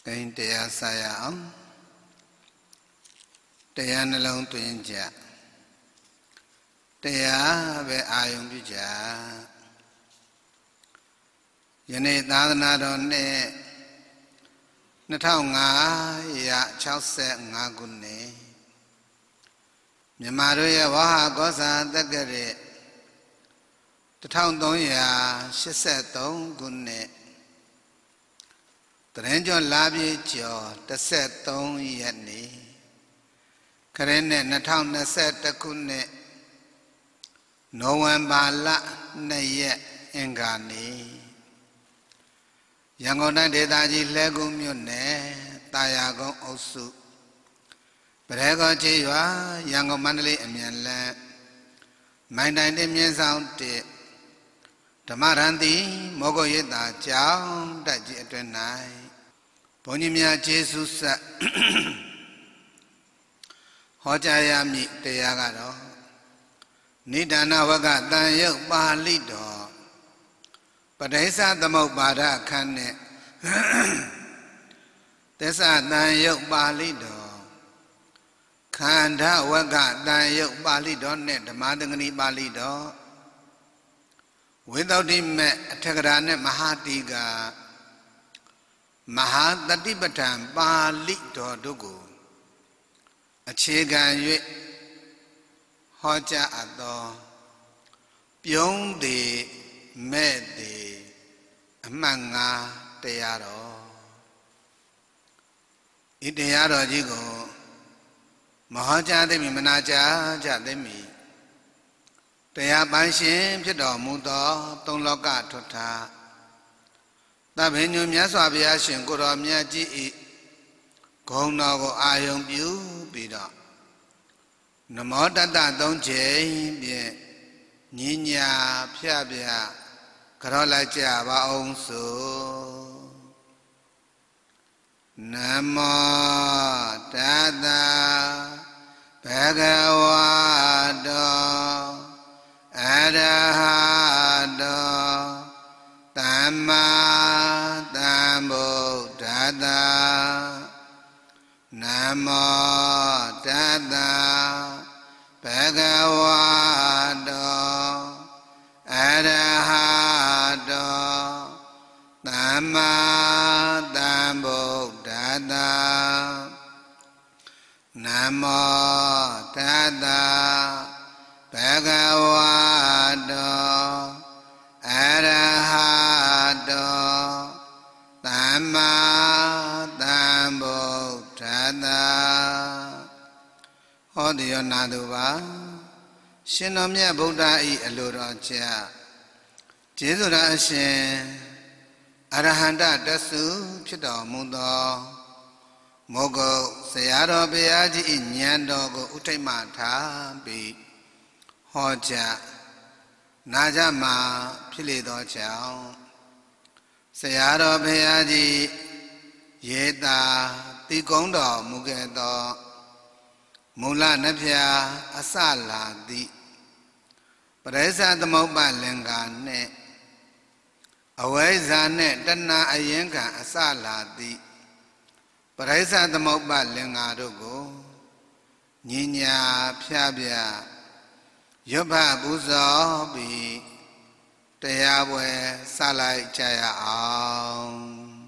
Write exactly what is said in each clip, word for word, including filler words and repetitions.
Kain Tea Sayam Tea Nalong Twinja Tea Be Ayum Bija Yane Dadanadone Nataunga Ya Chause Ngagune Yamaruya Waha Goza Dagare The town Donya Shisetong Gune The Range of Labi Jo, the set Dong Yetni Karene Natown Naset Takune No one Bala Nayet Engani Yangona de Daji Legum Yune, Tayago Osu Brego Jiwa, Yango Mandali Emian My nine Emian Sound Tamarandi, Mogo Yeda, Chow, Daji Eternai, Ponimia Jesus Hojayami, Teyagado, Nidana Waga, Dayo Balido, Padesa the Mobada Kane, Tessa Dayo Balido, Kanda Waga, Dayo Balido, Net, the Madangani Balido. Without him, Tagarane Mahatiga Mahatatibatam Bali Dodugu Achega Yue Hoja Ado Pyong de Mede Amanga Tearo Idearo Jigo Mahaja de Manaja Jademi Taya Banshin, Pido Mudo, Don Loga Tota. The venue Miaswabia Shinkuro Miaji Gonago Ayong Bew Bido. No more than that, don't Jay, Nina, Piabia, Carola Java on so. Namo Dada Bhagavado. Arahado Dhamma Dhambuddhada Namo Tassa Bhagavado Arahado Dhamma Dhambuddhada Namo Tassa Bhagavado Arahado Dhamma Dhambuddhada Hodiyo Naduva Shinomya Buddha I Alurocha Jezura Ashin Arahanda Dasu Pido Mudo Mogo Sayaro Beaji Inyandogo Utaimata Bi Hoja Najama Pilido Chow Sayaro Beaji Yeda Tigondo Mugedo Mula Napia Asala Di Presa the Moba Lengane Away Zane Dana Ayenga Asala Di Presa the Moba Lengarugo Nina Piabia Yoba Buzo Bi Teyawe Salai Jaya Aung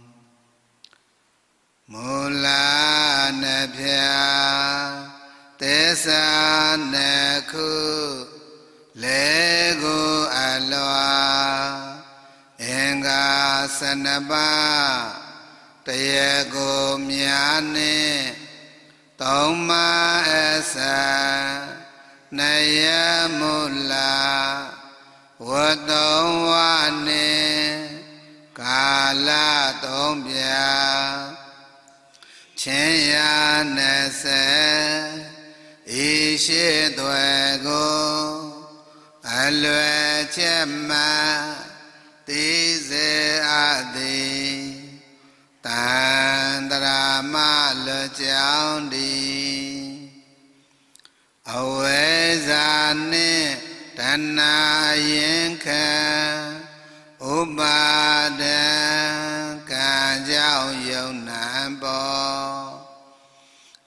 Mula Nepia Tesa Neku Lego Aloa Enga Sanaba Teyego Miane Toma Esa Naya Mula Wadawani Kala Tombia Chenya Nese Ishi Dwego Alwe Chema Tize Adi Tandra Mal Chaundi Awezane Tana Yenka Ubada Kajao Yona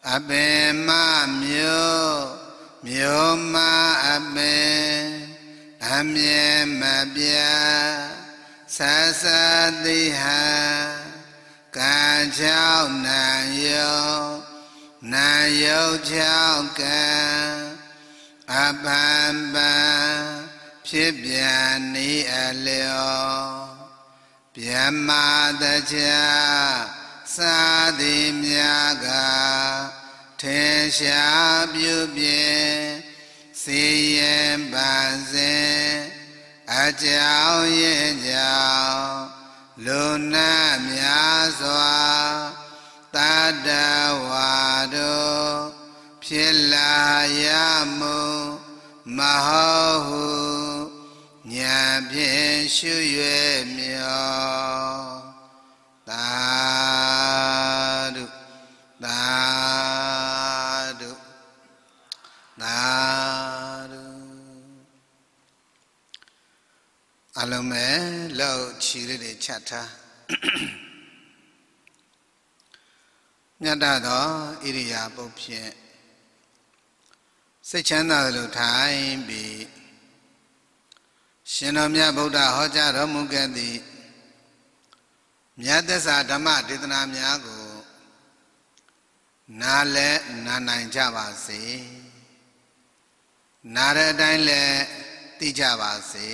အပင်မမျိုးမျိုးမအပင်အမြဲမပြဆဆတိဟံကံချောင်းနံယောနံယောချောင်းကံအပံပံဖြစ်ပြန်နေအလျောပြမတချာသာသည်မြာကထေရှားပြုပြင်စီရင်ပန်းစဉ်အကြောင်းရဲ့ကြောင့်လူနာများစွာတတဝါတို့ဖြစ်လာရမှုမဟုတ်ဟုဉာဏ်ဖြင့်ရှု၍မြောသာဓုသာဓုသာဓုအလုံးမဲ့လောက်ချီလေးတွေချက်ထားမြတ်သောဣရိယာပုတ်ဖြင့်စိတ်ချမ်းသာသလိုထိုင်ပြီးရှင်တော်မြတ်ဗုဒ္ဓဟောကြားတော်မူခဲ့သည့်မြတ်သစ္စာဓမ္မဒေသနာများကိုနားလဲနားနိုင်ကြပါစေနားတဲ့အတိုင်းလဲသိကြပါစေ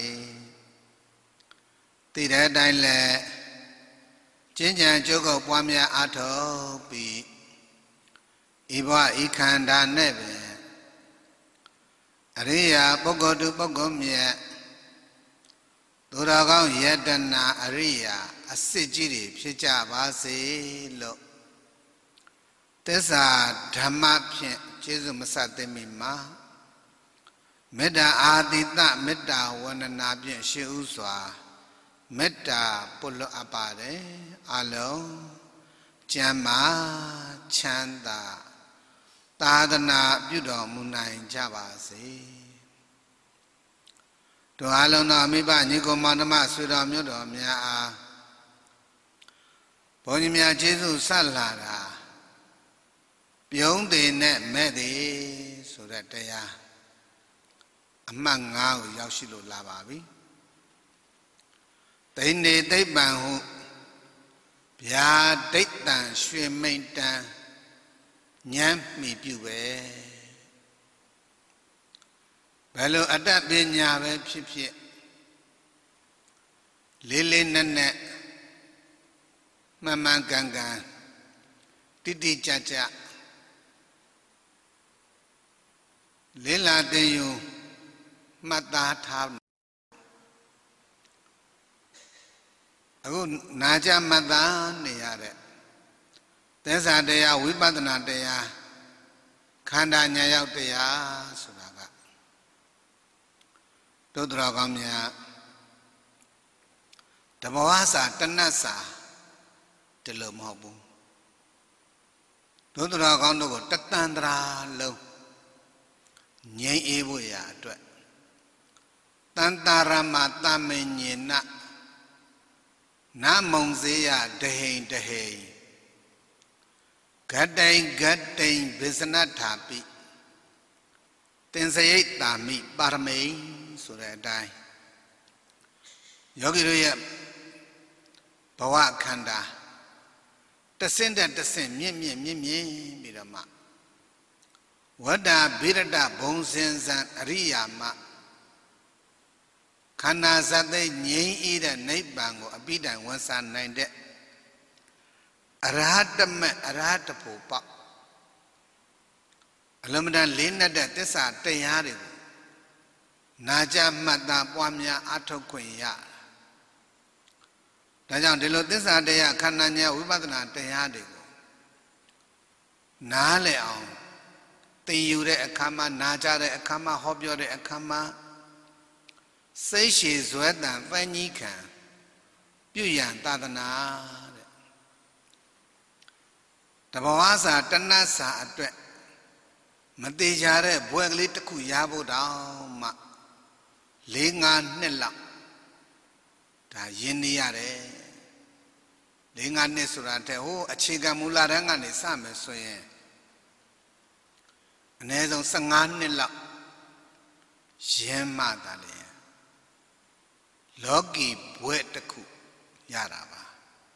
သိတဲ့အတိုင်းလဲကျင့်ကြံကြိုးကုပ်ပွားများအားထုတ်ပြီးဤဘဝဤခန္ဓာနဲ့ပင်အရိယာပုဂ္ဂိုလ်သူပုဂ္ဂိုလ်မြတ်သူတော်ကောင်းယတနာအရိယာအစစ်ကြီးတွေဖြစ်ကြပါစေလို့သစ္စာဓမ္မဖြင့်ကျေးဇူးမဆသိမိမှာမေတ္တာအာတိတမေတ္တာဝန္ဒနာဖြင့်ရှေးဥစွာမေတ္တာပုလွတ်အပ်ပါတယ်အလုံးကျမ်းမာချမ်းသာသာသနာပြုတော်မူနိုင်ကြပါစေတို့အလုံးတော်မိဘညီကိုမောင်နှမဆွေတော်မျိုးတော်များအားဘုန်းကြီးများကျေးဇူးဆက်လာတာပြုံးသေးနဲ့မဲ့သေးဆိုတဲ့တရားအမှတ်၅ကိုရောက်ရှိလို့လာပါပြီသိနေသိပ္ပံဟုဗျာဒိဋ္ဌံရွှေမိန်တံဉာဏ်မိပြုပဲဘယ်လိုအတ္တပညာပဲဖြစ်ဖြစ်လေးလေးနက်နက်မှန်မှန်ကန်ကန်တိတိကျကျလေးလာတင်ယူမှတ်သားထားအခုနာကြမှတ်သားနေရတဲ့သစ္စာတရားဝိပဿနာတရားခန္ဓာညာရောက်တရားဆိုတာကတို့တော်ကောင်းများဓမ္မဝါစာတဏ္ဍစာဒီလိုမဟုတ်ဘူးတို့တော်ကောင်းတို့ကိုတတန်တရာလုံးငြိမ်းအေးဖို့ရအတွက်တန်တာရမတမင်ညေနနာမုံစေယဒဟိန်ဒဟိန်ဂတ္တိန်ဂတ္တိန်ဘိဇနထာပိတင်စရိတ်တာမိပါရမိန်ဆိုတဲ့အတိုင်းယောဂီတို့ရဲ့ဘဝခန္ဓာတဆင့်တဲ့တဆင့်မြင့်မြင့်မြင့်မြင့်ပြီးတော့မှဝတ္တဗိရတဘုံစင်စံအရိယာမခန္ဓာဇတ်သိငြိမ်းအေးတဲ့နိဗ္ဗာန်ကိုအပိတိုင်ဝန်စားနိုင်တဲ့အရဟတမအရဟတဖို့ပေါ့အလုံးမတန်လေးနဲ့တဲ့သစ္စာတရားတွေကိုနာကြမှတ်သားပွားများအထုတ်ခွင့်ရဒါကြောင့်ဒီလိုသစ္စာတရားခန္ဓာညာဝိပဿနာတရားတွေကိုနားလည်အောင်သင်ယူတဲ့အခါမှာနာကြတဲ့အခါမှာဟောပြောတဲ့အခါမှာစိတ်ရှည်ဇွဲတန်ပန်းကြီးခံပြုရန်သာသနာတဲ့တဘောဝါစာတဏ္ဍစာအတွက်မသေးကြတဲ့ဘွယ်ကလေးတစ်ခုရဖို့တောင်မှလေးငါးနှစ်လောက်ဒါရင်းနေရတယ်လေးငါးနှစ်ဆိုတာတဲ့ဟိုအခြေခံမူလတန်းကနေစမယ်ဆိုရင် nè giống sang ngàn nè lọ yếm mà ta liền logi buet tất khu ya ra ba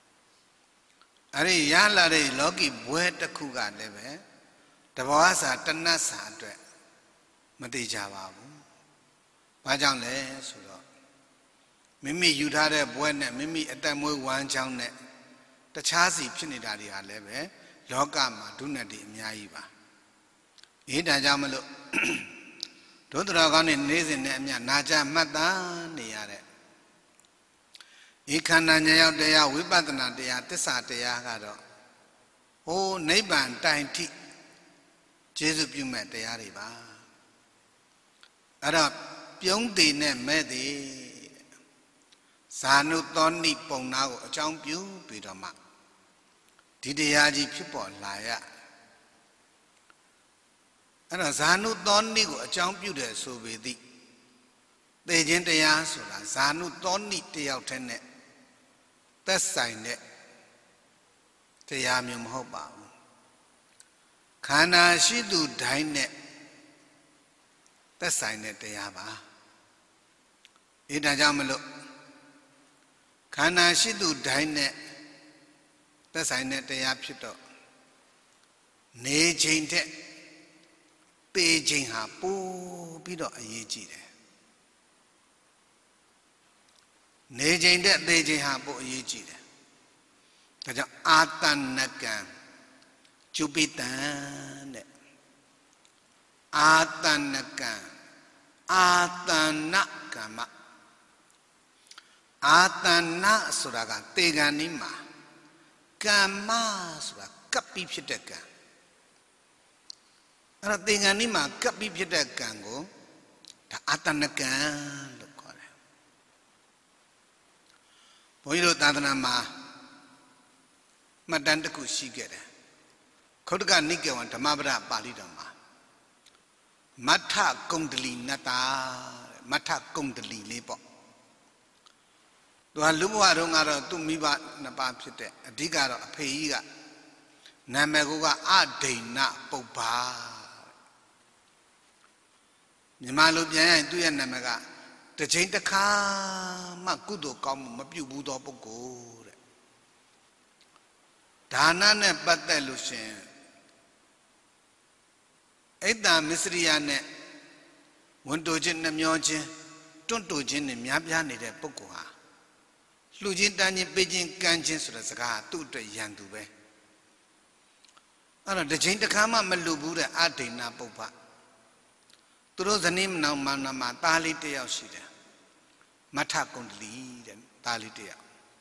ấy ya là đây logi buet tất khu cả đấy bé tập hóa sa tân na sa tuệ mà đi chả vào ba chẳng lẽ số đó mimi yu tha de buet nè mimi ở tại môi quan chang nè tất cả gìဖြစ်နေတာတွေဟာလည်းပဲလောကမှာဒုနဲ့တွေအများကြီးပါအေးဒါကြောင့်မလို့ဒုသရကောင်းနဲ့နေစဉ်နဲ့အမြနာကြမှတ်သားနေရတဲ့ဤခန္ဓာဉာဏ်ရောက်တရားဝိပဿနာတရားသစ္စာတရားကတော့ဟိုးနိဗ္ဗာန်တိုင်ထိကျေစုပြုမဲ့တရားတွေပါအဲ့တော့ပြုံးတည်နဲ့မဲ့တည်ဇာနုသောနိပုံနာကိုအကြောင်းပြုပြီးတော့မှဒီတရားကြီးဖြစ်ပေါ်လာရအဲ့တော့ဇာနုသောနိကိုအကြောင်းပြုတယ်ဆိုပေသည်သေခြင်းတရားဆိုတာဇာနုသောနိတယောက်တည်းနဲ့သက်ဆိုင်တဲ့တရားမျိုးမဟုတ်ပါဘူးခန္ဓာရှိသူတိုင်းနဲ့သက်ဆိုင်တဲ့တရားပါအဲဒါကြောင့်မလို့ခန္ဓာရှိသူတိုင်းနဲ့သက်ဆိုင်တဲ့တရားဖြစ်တော့နေချိန်တဲ့သေချိန်ဟာပိုပြီးတော့အရေးကြီးတယ်နေချိန်တဲ့သေချိန်ဟာပိုအရေးကြီးတယ်ဒါကြောင့်အာတဏကံကျုပိတံတဲ့အာတဏကံအာတဏကမ္မအာတဏဆိုတာကသေကံနီးမှာကမ္မဆိုတာကပ်ပြီးဖြစ်တဲ့ကံအဲ့တော့သေကံနီးမှာကပ်ပြီးဖြစ်တဲ့ကံကိုဒါအာတဏကံလို့ခေါ်တယ်ဘုန်းကြီးတို့သာသနာမှာမှတ်တမ်းတစ်ခုရှိခဲ့တယ်ခௌတ္တကနိကေဝံဓမ္မပဒပါဠိတော်မှာမထကုန္ဒလီနတ္တာမထကုန္ဒလီလေးပေါ့သူကလူဘဝတုန်းကတော့သူ့မိဘနှစ်ပါးဖြစ်တဲ့အဓိကတော့အဖေကြီးကနာမည်ကအဒိဏပုပ္ပါမြန်မာလိုပြန်ရင်သူ့ရဲ့နာမည်ကတစ်ချိန်တစ်ခါမှကုသိုလ်ကောင်းမှုမပြုဘူးသောပုဂ္ဂိုလ်တဲ့ဒါနနဲ့ပတ်သက်လို့ရှင်အိတ္တမစ္စရိယနဲ့ဝန်တိုခြင်းနှမျောခြင်းတွန့်တိုခြင်းနဲ့များပြားနေတဲ့ပုဂ္ဂိုလ်ဟာလှူခြင်းတန်းခြင်းပေးခြင်းကမ်းခြင်းဆိုတဲ့စကားသူ့အတွက်ရန်သူပဲအဲ့တော့တစ်ချိန်တစ်ခါမှမလှူဘူးတဲ့အဒိဏပုပ္ပသူတို့ဇနီးမနောင်မနာမှာသားလေးတစ်ယောက်ရှိတယ်မထကုန္ဒလီတဲ့သားလေးတစ်ယောက်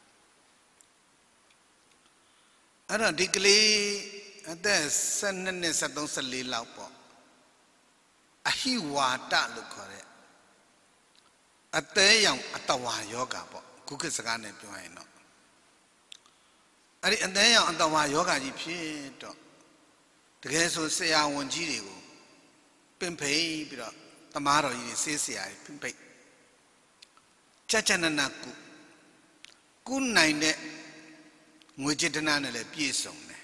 အဲ့တော့ဒီကလေးအသက်ဆယ်နှစ်နဲ့ဆယ်သုံးဆယ်လေးလောက်ပေါ့အဟိဝါဒလို့ခေါ်တဲ့အသေးရောင်အတဝါယောဂပေါ့ခုခေတ်စကားနဲ့ပြောရင်တော့အဲ့ဒီအသေးရောင်အတဝါယောဂကြီးဖြစ်တော့တကယ်ဆိုဆရာဝန်ကြီးတွေကိုပင်ဖိတ်ပြီးတော့တမားတော်ကြီးတွေဆေးဆရာကြီးပင်ဖိတ်ချက်ချက်နနကုကုနိုင်တဲ့ငွေจิตနာနဲ့လည်းပြည့်စုံတယ်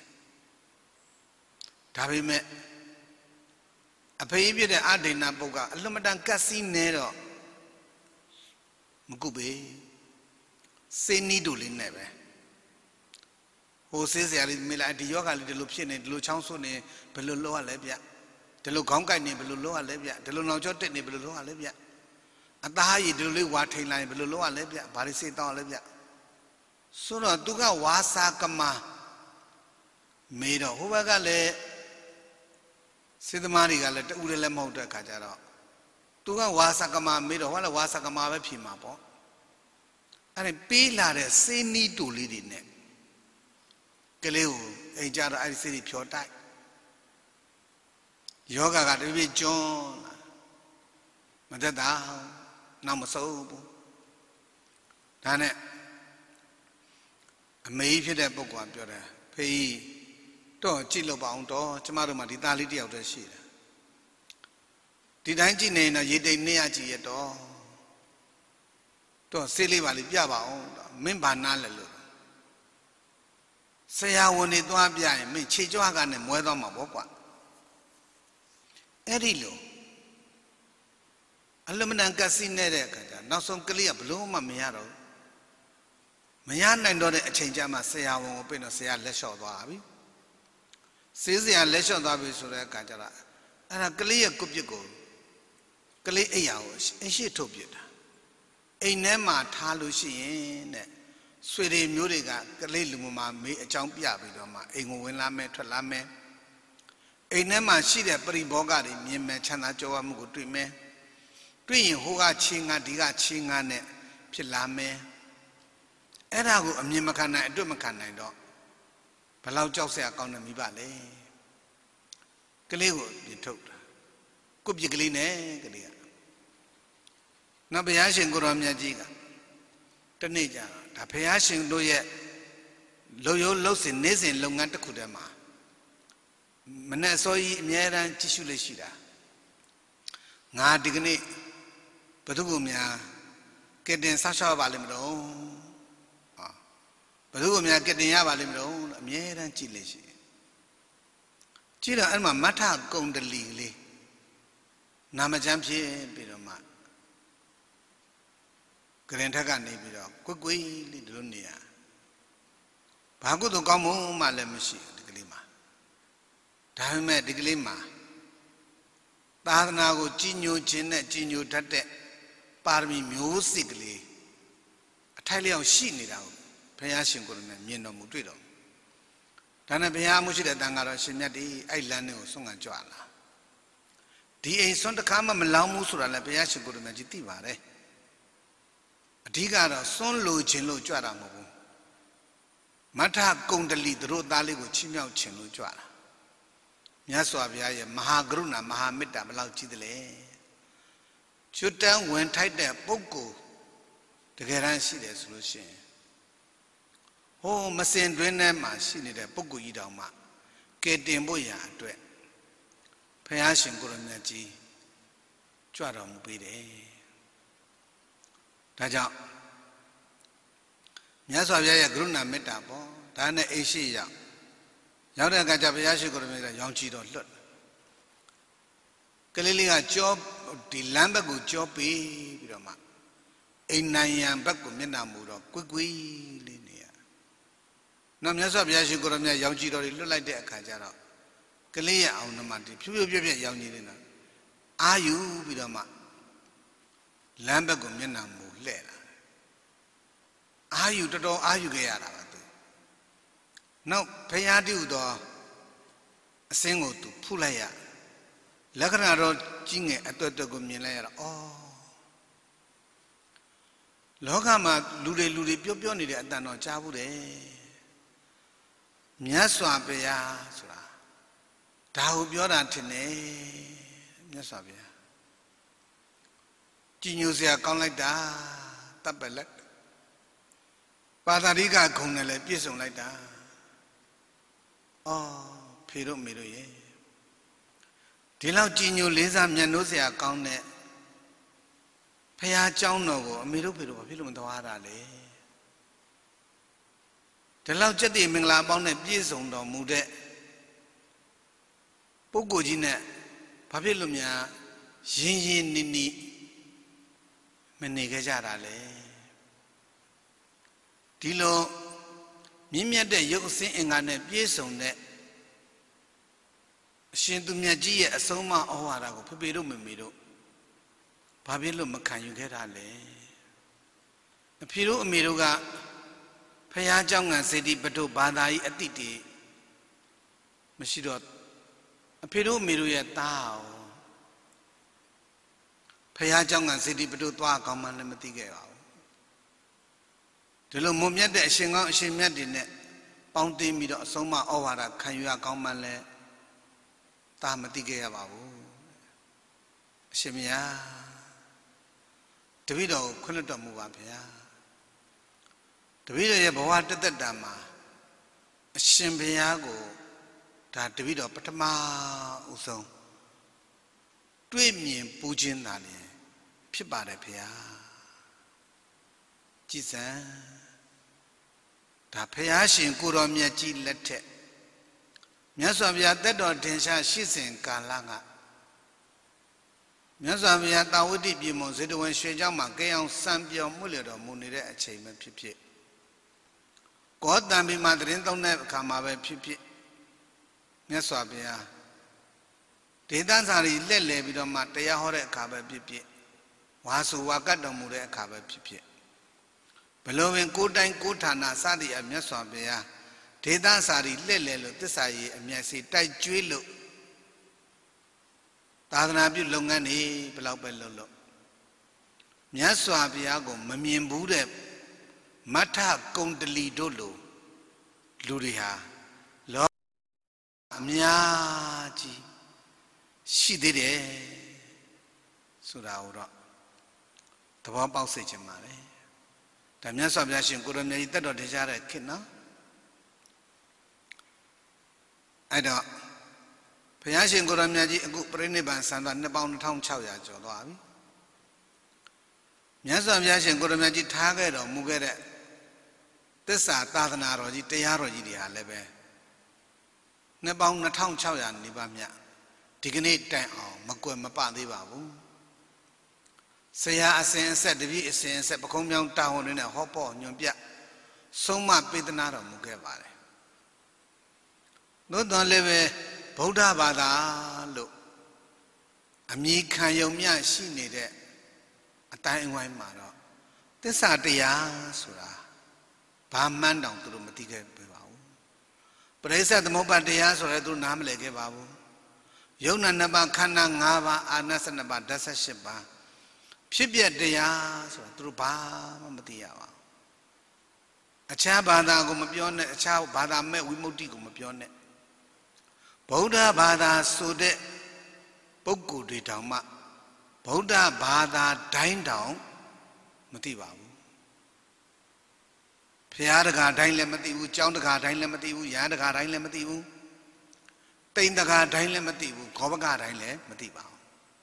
ဒါပေမဲ့အဖေးပြတဲ့အဒိဏပုဂ္ဂအလွန်မတန်ကတ်စီးနေတော့မကုပေစေနီးတို့လေးနဲ့ပဲဟိုဆေးဆရာလေးမေးလိုက်ဒီယောဂလေးဒီလိုဖြစ်နေဒီလိုချောင်းဆုပ်နေဘယ်လိုလုပ်ရလဲဗျဒီလိုခေါင်းကိုက်နေဘယ်လိုလုပ်ရလဲဗျဒီလိုနောက်ကျောတက်နေဘယ်လိုလုပ်ရလဲဗျအသားရည်ဒီလိုလေးဝါထိန်လိုက်ဘယ်လိုလုပ်ရလဲဗျဘာလို့စေးတောင်းရလဲဗျဆိုတော့သူကဝါစာကမမေးတော့ဟိုဘက်ကလည်းစေသမားတွေကလည်းတူတယ်လည်းမဟုတ်တဲ့ခါကျတော့သူကဝါစာကမမေးတော့ဟောလည်းဝါစာကမပဲဖြေမှာပေါ့အဲ့ဒါပေးလာတဲ့စေးနီးတူလေးတွေနဲ့ကလေးကိုအိမ်ကြတော့အဲ့ဒီစေးတွေဖြောတိုက်ယောဂကတပြည့်ကျွန်းမသက်တာနောက်မဆုံးဘူးဒါနဲ့အမေကြီးဖြစ်တဲ့ပုဂ္ဂိုလ်ကပြောတယ်ဖေးတော့ကြည့်လို့ပါအောင်တော့ကျမတို့မှဒီသားလေးတယောက်တည်းရှိတယ်ဒီတိုင်းကြည့်နေရင်တော့ရေတိမ်နေရကြည့်ရတော့တော့ဆေးလေးပါလေးပြပါအောင်မင်းဘာနားလဲလို့ဆရာဝန်တွေသွားပြရင်မင်းခြေကြွားကနဲ့မွဲသွားမှာပေါ့ကွာ Erilo Aluminum Cassinere, not some clear bloom, Miaro. Mayan and Dore Chanjama say I won't open or say I less of Abi. Says the less of Abi Sura Kajara. And a clear cupico. Clear a hours, and she took it. A nema talushi, sweetie Muriga, Kaliluma, me a champia vidoma, Ingo Lame to Lame. A nema she that pretty bogari, me mechana joa mugutrime. Twin Hoga Chinga Diga Chinga ne Pilame. Erago a Mimakana, Dumakana do. Palau Jose account of Mibale. Kalego, you told. Could be glean, eh? Nabayashin Goromia Jiga. Taneja, Tapayashin do yet. Loyo Losin Nezin Longanta Kudama. Manasoi Mieran Tishuleshida. Nga Digni. Padugumia getting Sasha Valimro. Padugumia getting Yavalimro, Mier and Chile. Chila Alma Mata Gonda Lili Namajampi Piroma Grantaka Nibiro, Kukui Lidunia Pagudo Gamu Malemishi, the Glima. Tahime de Glima Tahanago Ginu Chinet Ginu Tate. Parmi musically, a Talian sheen it out, Payashin Gurman, Mino Mudrido. Tana Piamushida Dangara Shimati, Island of Sunga Joala. The A Sonda Kama Malamusura, La Payashin Gurman Jitivare. A Tigara, Son Lo Chinlo Juaramu. Mata Gondali, the road Dali with Chimio Chinlo Juara. Yaswavia, Mahagruna, Mahamita, Malau Chidele. Chutan went tight there, Boko, the Garansi solution. Oh, Massin Drenema, she needed a Boko Idama, get the Boya to it. Payashin Guranaji, Chuaram Bide. Taja Yaswaya Gruna Metabo, Dana Asia. Yada Gajabayashi Guramera, Yonchido. Kalilia job, the Lambago job, Biroma. A nine back of Menamuro, quickly linear. Namasa Yashi Goromia, Yonchido, look like the Kajara. Kalia on the Mati, Puyo Yonina. Are you, Biroma? Lambago Menamu, Lera. Are you to do, are you gay? No, Payadu do a single to Pulaya. Lagana road Jinge at the Gumila. Oh Logama Lude Lude Pioni at Dano Chabude Miaswa Pea Sura Tau Biorantine Miasabia Ginusia come like that, Tabelet Padariga Kunele, Pison like that. Oh, Piru Miruye. Tilau Ginu Liza Mianosia Kone Paya Chauno, Miru Piru, Pilum Tawara. Tilau Jeti Mingla Bonnet Pison do Mude Pogojine Papilumia Yin Nini Menigajara. Tilo Mimia de Yosin and Gane Pison de Shintumia a Soma or Papirum Mido Pabilum can you get ale? A Piru Miruga Payajang and Sedi Pato Badai Atiti Mashidot a Piru Miruya Tao Payajang and Sedi Pato Tua Command Matigao. The Lumia de Shinga Shimadine, Bounty Mido Soma Ovara, can you account Tamatige Ababu Shimia Davido couldn't move up here. Davido Yabawata the Dama Shimbiago that Davido Patama Uso Twin Pujin Nani Pibare Pia Jisan Tapayashin Kuromia G lette Nyaswabia that or Tensha she's in Kalanga မြတ်စွာဘုရားတာဝတိပြည်မွန်စေတဝန်ရွှေကျောင်းမှာကြေးအောင်စံပြောင်းမှုလျတော်မူနေတဲ့အချိန်ပဲဖြစ်ဖြစ်ကောတံဘီမှာတရင်သုံးတဲ့အခါမှာပဲဖြစ်ဖြစ်မြတ်စွာဘုရားဒေသစာရီလက်လဲပြီးတော့မှတရားဟောတဲ့အခါပဲဖြစ်ဖြစ်ဝါဆိုဝါကတ်တော်မူတဲ့အခါပဲဖြစ်ဖြစ်ဘလို့ပင်ကိုယ်တိုင်ကိုယ်ဌာနစသည်အမြတ်စွာဘုရားဒေသစာရီလက်လဲလို့သစ္စာရေးအမျက်စီတိုက်ကျွေးလို့သာသနာပြုလုပ်ငန်းတွေဘယ်လောက်ပဲလုပ်လို့မြတ်စွာဘုရားကိုမမြင်ဘူးတဲ့မထကုံတလီတို့လိုလူတွေဟာလောအများကြီးရှိသေးတယ်ဆိုတာကိုတော့သဘောပေါက်စေချင်ပါလေဒါမြတ်စွာဘုရားရှင်ကိုရမေကြီးတက်တော်တရားတဲ့ခေတ်နော်အဲ့တော့ဘုရားရှင်ကိုရမေကြီးအခုပြိဋိဘံစံသွားနှစ်ပေါင်းနှစ်ထောင်ခြောက်ရာကျော်သွားပြီမြတ်စွာဘုရားရှင်ကိုရမေကြီးထားခဲ့တော်မူခဲ့တဲ့သစ္စာသာသနာတော်ကြီးတရားတော်ကြီးတွေဟာလည်းပဲနှစ်ပေါင်းနှစ်ထောင်ခြောက်ရာနေပါမြတ်ဒီကနေ့တိုင်အောင်မကွယ်မပသေးပါဘူးဆရာအစဉ်အဆက်တပည့်အစဉ်အဆက်ပခုံးပြောင်းတာဝန်တွေနဲ့ဟောပေါ်ညွန်ပြဆုံးမပေးသနာတော်မူခဲ့ပါတယ်သို့တော်လည်းပဲဗုဒ္ဓဘာသာလို့အမည်ခံယုံမျှရှိနေတဲ့အတိုင်းအဝိုင်းမှာတော့သစ္စာတရားဆိုတာဘာမှန်းတောင်သူတို့မသိခဲ့ပါဘူးပရိစ္ဆေသမုပ္ပါတရားဆိုလည်းသူနားမလည်ခဲ့ပါဘူးယုံနာနှစ်ပါးခန္ဓာ၅ပါးအာနစနှစ်ပါးဓာတ်၈ပါးဖြစ်ပြတရားဆိုတာသူတို့ဘာမှမသိရပါဘူးအခြားဘာသာကိုမပြောနဲ့အခြားဘာသာမဲ့ဝိမု ക്തി ကိုမပြောနဲ့ဗုဒ္ဓဘာသာဆိုတဲ့ပုဂ္ဂိုလ်တွေတောင်မှဗုဒ္ဓဘာသာတိုင်းတောင်မသိပါဘူးဘုရားတကာတိုင်းလည်းမသိဘူးကျောင်းတကာတိုင်းလည်းမသိဘူးရဟန်းတကာတိုင်းလည်းမသိဘူးတိန်တကာတိုင်းလည်းမသိဘူးခောဘကတိုင်းလည်းမသိပါဘူး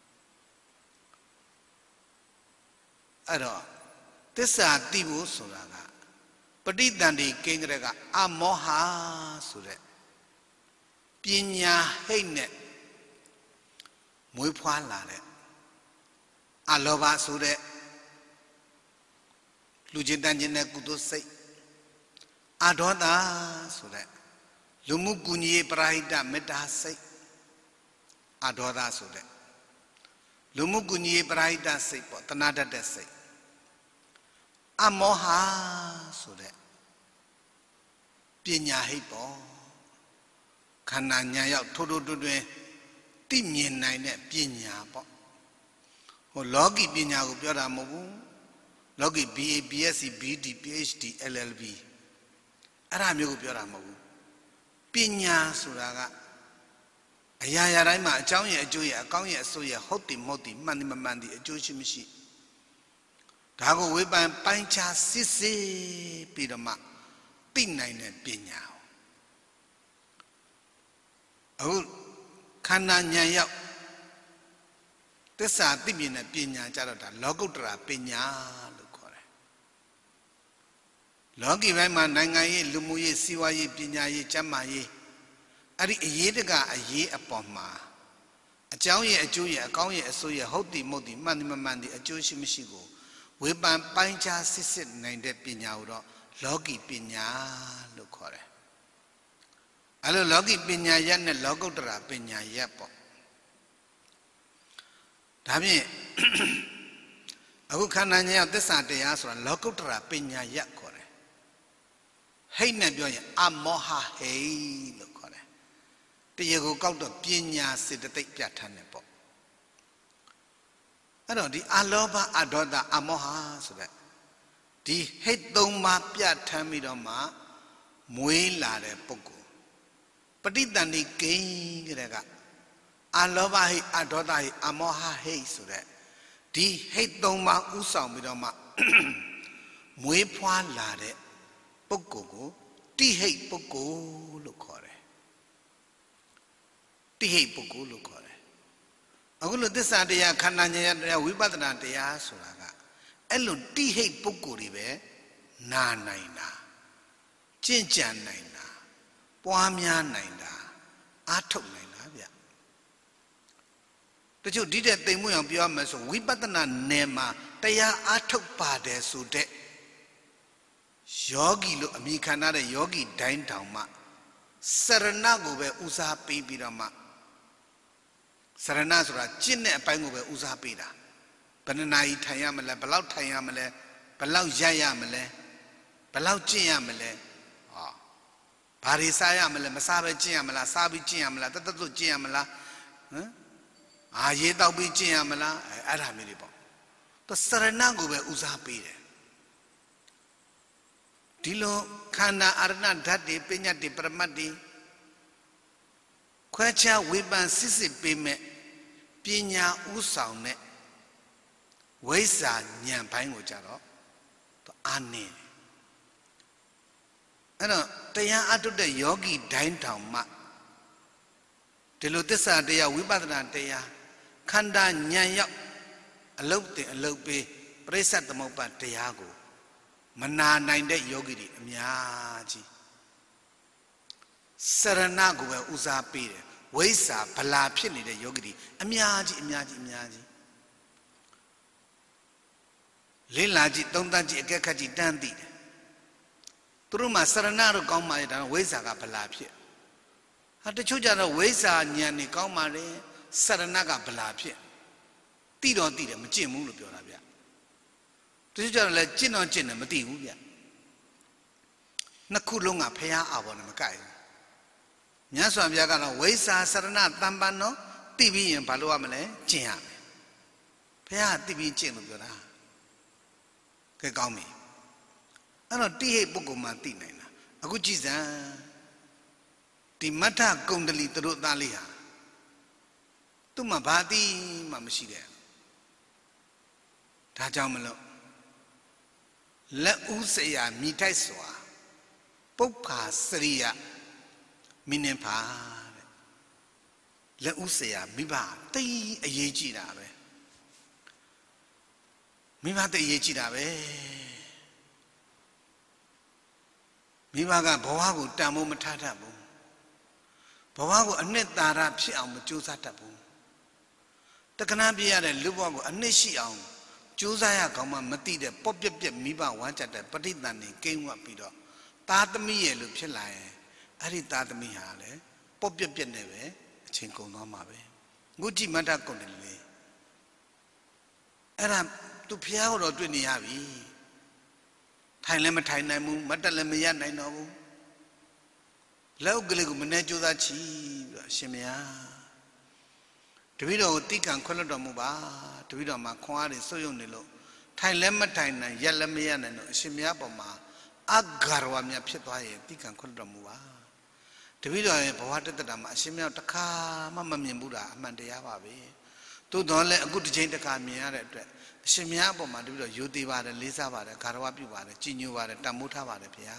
အဲ့တော့သစ္စာသိဖို့ဆိုတာကပဋိသန္ဓေကိန်းကလေးကအမောဟဆိုတဲ့ပညာဟိတ်နဲ့မွေးဖွားလာတဲ့အလောဘဆိုတဲ့လူချင်းတန်ချင်းတဲ့ကုသိုလ်စိတ်အဒေါသဆိုတဲ့လူမှုကူညီရေးပရာဟိတမေတ္တာစိတ်အဒေါသဆိုတဲ့လူမှုကူညီရေးပရာဟိတစိတ်ပေါ့တဏှာတတ်တဲ့စိတ်အမောဟဆိုတဲ့ပညာဟိတ်ပေါ့ခန္ဓာညာရောက်ထိုးထိုးတွင်တွင်သိမြင်နိုင်တဲ့ပညာပေါ့ဟိုလောကီပညာကိုပြောတာမဟုတ်ဘူးလောကီ B A B S C B D P H D L L B အဲ့ဒါမျိုးကိုပြောတာမဟုတ်ဘူးပညာဆိုတာကအရာရာတိုင်းမှာအကြောင်းရဲ့အကျိုးရဲ့အကောင်းရဲ့အဆိုးရဲ့ဟုတ်တယ်မဟုတ်တယ်မှန်တယ်မမှန်တယ်အကျိုးရှိမရှိဒါကိုဝေဖန်ပိုင်းခြားစစ်ဆေးပြီးတော့မှသိနိုင်တဲ့ပညာအခုခန္ဓာဉာဏ်ရောက်သစ္စာသိမြင်တဲ့ပညာကြတော့ဒါလောကုတ္တရာပညာလို့ခေါ်တယ်လောကီဘက်မှာနိုင်ငံရေးလူမှုရေးစီးပွားရေးပညာရေးကျန်းမာရေးအဲ့ဒီအရေးတကအရေးအပေါ်မှာအကြောင်းရဲ့အကျိုးရဲ့အကောင်းရဲ့အဆိုးရဲ့ဟုတ်တယ်မဟုတ်တယ်မှန်တယ်မမှန်တယ်အကျိုးရှိမရှိကိုဝေဖန်ပိုင်းခြားစစ်စစ်နိုင်တဲ့ပညာကိုတော့လောကီပညာလို့ခေါ်တယ်အဲ့လိုလောကီပညာရပ်နဲ့လောကုတ္တရာပညာရပ်ပေါ့ဒါဖြင့်အခုခန္ဓာဉာဏ်သစ္စာတရားဆိုတာလောကုတ္တရာပညာရပ်ခေါ်တယ်ဟိတ်နဲ့ပြောရင်အမောဟဟိတ်လို့ခေါ်တယ်တရားကိုကောက်တော့ပညာစေတသိက်ပြဋ္ဌာန်းတယ်ပေါ့အဲ့တော့ဒီအလောဘအဒေါသအမောဟဆိုတဲ့ဒီဟိတ်သုံးပါးပြဋ္ဌာန်းပြီးတော့မှမွေးလာတဲ့ပုဂ္ဂိုလ်ပဋိသန္ဓေကိန်းကလေးကအလောဘဟိတ်အဒေါသဟိတ်အမောဟဟိတ်ဆိုတဲ့ဒီဟိတ်သုံးပါးဥဆောင်ပြီးတော့မှမွေးဖွားလာတဲ့ပုဂ္ဂိုလ်ကိုတိဟိတ်ပုဂ္ဂိုလ်လို့ခေါ်တယ်တိဟိတ်ပုဂ္ဂိုလ်လို့ခေါ်တယ်အခုလိုသစ္စာတရားခန္ဓာဉာဏ်တရားဝိပဿနာတရားဆိုတာကအဲ့လိုတိဟိတ်ပုဂ္ဂိုလ်တွေပဲနာနိုင်တာကျင့်ကြံနိုင်တာပွားများနိုင်တာအားထုတ်နိုင်တာဗျတချို့ဒီတဲ့တိမ်မွေ့အောင်ပြောရမယ်ဆိုဝိပဿနာနယ်မှာတရားအားထုတ်ပါတယ်ဆိုတဲ့ယောဂီလို့အမိခံရတဲ့ယောဂီတိုင်းတောင်မှစရဏကိုပဲဦးစားပေးပြီးတော့မှစရဏဆိုတာကျင့်တဲ့အပိုင်းကိုပဲဦးစားပေးတာဘယ်နှနာရီထိုင်ရမလဲဘယ်လောက်ထိုင်ရမလဲဘယ်လောက်ရက်ရမလဲဘယ်လောက်ကျင့်ရမလဲဟောဘာတွေစားရမလဲမစားပဲကျင့်ရမလားစားပြီးကျင့်ရမလားတတ်တတ်ကျင့်ရမလားဟမ်အာရေးတောက်ပြီးကျင့်ရမလားအဲအဲ့ဒါမျိုးတွေပေါ့သူစရဏကိုပဲဦးစားပေးတယ်ဒီလိုခန္ဓာအာရဏဓာတ်တွေပညာတွေပရမတ်တွေခွဲခြားဝေဖန်စစ်စစ်ပေးမဲ့ပညာဥဆောင်တဲ့ဝိဇ္ဇာဉာဏ်ပိုင်းကိုကြတော့သူအားနေတယ်အဲ့တော့တရားအထုတ်တဲ့ယောဂီတိုင်းတောင်မှဒီလိုသစ္စာတရားဝိပဿနာတရားခန္ဓာဉာဏ်ရောက်အလုတ်တင်အလုတ်ပေးပရိစ္ဆသမုပ္ပါတရားကိုမနာနိုင်တဲ့ယောဂီတွေအများကြီးစရဏကိုပဲဦးစားပေးတယ်ဝိဇ္ဇာဗလာဖြစ်နေတဲ့ယောဂီတွေအများကြီးအများကြီးအများကြီးလေးလာကြည့်သုံးသပ်ကြည့်အကဲခတ်ကြည့်တန်းသိတယ်သူတို့မှစရဏတော့ကောင်းပါရဲ့ဒါဝိဇ္ဇာကဗလာဖြစ်ဟာတချို့ကြတော့ဝိဇ္ဇာဉာဏ်นี่ကောင်းပါလေစရဏကဗလာဖြစ်သိတော့သိတယ်မကျင့်ဘူးလို့ပြောတာဗျတချို့ကြတော့လည်းကျင့်တော့ကျင့်တယ်မသိဘူးဗျနှစ်ခုလုံးကဖရာအာဘောနဲ့မကိုက်ဘူးမြတ်စွာဘုရားကတော့ဝိဇ္ဇာစရဏတမ္ပန်တော့သိပြီးရင်ဘာလို့ရမလဲကျင့်ရမယ်ဖရာသိပြီးကျင့်လို့ပြောတာကဲကောင်းပြီအဲ့တော့တိဟိပုဂ္ဂိုလ်မှသိနိုင်တာအခုကြည်စမ်းဒီမထကုံတလီသူတို့သားလေးဟာသူ့မှာဘာသိမှမရှိတဲ့ဒါကြောင့်မလို့လက်ဦးစရာမိထိုက်စွာပုပ္ပါစရိယမိနေပါတဲ့လက်ဦးစရာမိဘတိတ်အရေးကြီးတာပဲမိဘတိတ်အရေးကြီးတာပဲမိဘကဘဝကိုတန်ဖိုးမထားတတ်ဘူးဘဝကိုအနှစ်သာရဖြစ်အောင်မကြိုးစားတတ်ဘူးတက္ကနာပြရတဲ့လူဘဝကိုအနှစ်ရှိအောင်ကြိုးစားရကောင်းမှမသိတဲ့ပေါ့ပြက်ပြက်မိဘဝမ်းကြတဲ့ပဋိသန္ဓေကိန်းဝတ်ပြီးတော့သားသမီးရဲ့လို့ဖြစ်လာရင်အဲ့ဒီသားသမီးဟာလေပေါ့ပြက်ပြက်နဲ့ပဲအချိန်ကုန်သွားမှာပဲငုကြည့်မတ္တကုန်တယ်လေအဲ့ဒါသူဖျားတော့တွေ့နေရပြီထိုင်လည်းမထိုင်နိုင်ဘူးမတ်တက်လည်းမရနိုင်တော့ဘူးလောက်ကလေးကိုမနေကြိုးစားချီပြီးတော့အရှင်မယားတပည့်တော်ကိုတိကံခွင့်လွှတ်တော်မူပါတပည့်တော်မှာခွန်အားတွေစွတ်ယုံနေလို့ထိုင်လည်းမထိုင်နိုင်ရက်လည်းမရနိုင်တော့အရှင်မယားပေါ်မှာအဂါရဝမြဖြစ်သွားရင်တိကံခွင့်လွှတ်တော်မူပါတပည့်တော်ရဲ့ဘဝတတ္တမှာအရှင်မယားတခါမှမမြင်ဘူးတာအမှန်တရားပါပဲသို့တော်လည်းအခုတစ်ချိန်တစ်ခါမြင်ရတဲ့အတွက်အရှင်မယားပေါ်မှာတပည့်တော်ယိုသေးပါတယ်လေးစားပါတယ်ဂါရဝပြုပါတယ်ကြည်ညိုပါတယ်တန်မိုးထားပါတယ်ဗျာ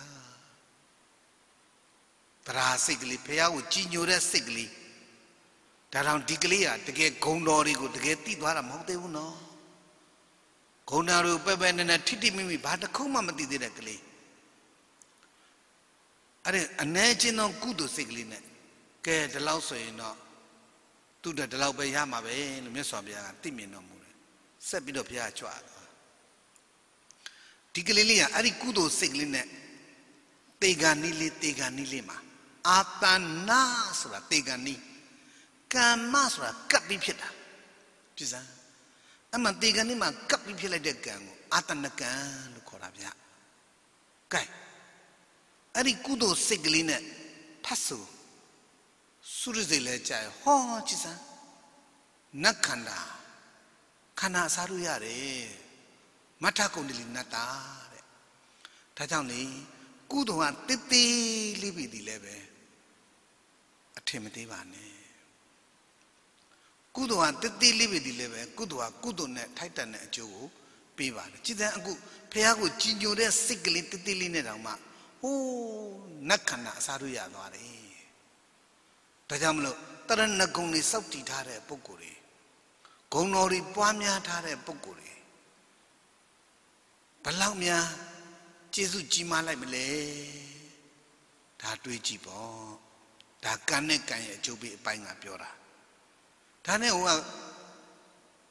တရာစိတ်ကလေးဘုရားကိုကြည်ညိုတဲ့စိတ်ကလေးဒါတောင်ဒီကလေးဟာတကယ်ဂုံတော်တွေကိုတကယ်သိသွားတာမဟုတ်သေးဘူးနော်ဂုံတော်တွေကိုပဲပဲနဲ့နဲ့ထိထိမိမိဘာတစ်ခုမှမသိသေးတဲ့ကလေးအဲ့ဒါအ ਨੇ ချင်းသောကုသိုလ်စိတ်ကလေးနဲ့ကဲဒီလောက်ဆိုရင်တော့သူ့တဲ့ဒီလောက်ပဲရမှာပဲလို့မြတ်စွာဘုရားကသိမြင်တော်မူတယ်ဆက်ပြီးတော့ဘုရားကြွားသွားဒီကလေးလေးကအဲ့ဒီကုသိုလ်စိတ်ကလေးနဲ့တေဂာနီလေးတေဂာနီလေးမှာအာတနာဆိုတာတေဂာနီကမ္မဆိုတာကပ်ပြီးဖြစ်တာကြည်စမ်းအမှန်တေဂာနီမှာကပ်ပြီးဖြစ်လိုက်တဲ့ကံကိုအာတနကံလို့ခေါ်တာဗျာကဲအဲ့ဒီကုသိုလ်စိတ်ကလေးနဲ့ထပ်ဆိုစုရစိတ်လဲကြာဟောကြည်စမ်းနတ်ခန္ဓာခန္ဓာအစားလို့ရတယ်မထကုံတလီနတ်တာတဲ့ဒါကြောင့်လေကုသိုလ်ကတိတ်တိလေးပြီဒီလဲပဲအထင်မသေးပါနဲ့ကုသိုလ်ကတိတ်တိလေးပြီဒီလဲပဲကုသိုလ်ကကုသိုလ်နဲ့ထိုက်တန်တဲ့အကျိုးကိုပေးပါတယ်ကြည်စမ်းအခုဖះကိုကြည်ညိုတဲ့စိတ်ကလေးတိတ်တိလေးနဲ့တောင်မှဟိုးနတ်ခန္ဓာအစားလို့ရသွားတယ်ဒါကြောင့်မလို့တရဏဂုံတွေစောက်တည်ထားတဲ့ပုဂ္ဂိုလ်တွေဂုံတော်တွေပွားများထားတဲ့ပုဂ္ဂိုလ်တွေဘလောက်များကျေးဇူးကြီးမားလိုက်မလဲဒါတွေးကြည့်ပေါ့ဒါကံနဲ့ကံရဲ့အကျိုးပေးအပိုင်းကပြောတာဒါနဲ့ဟိုက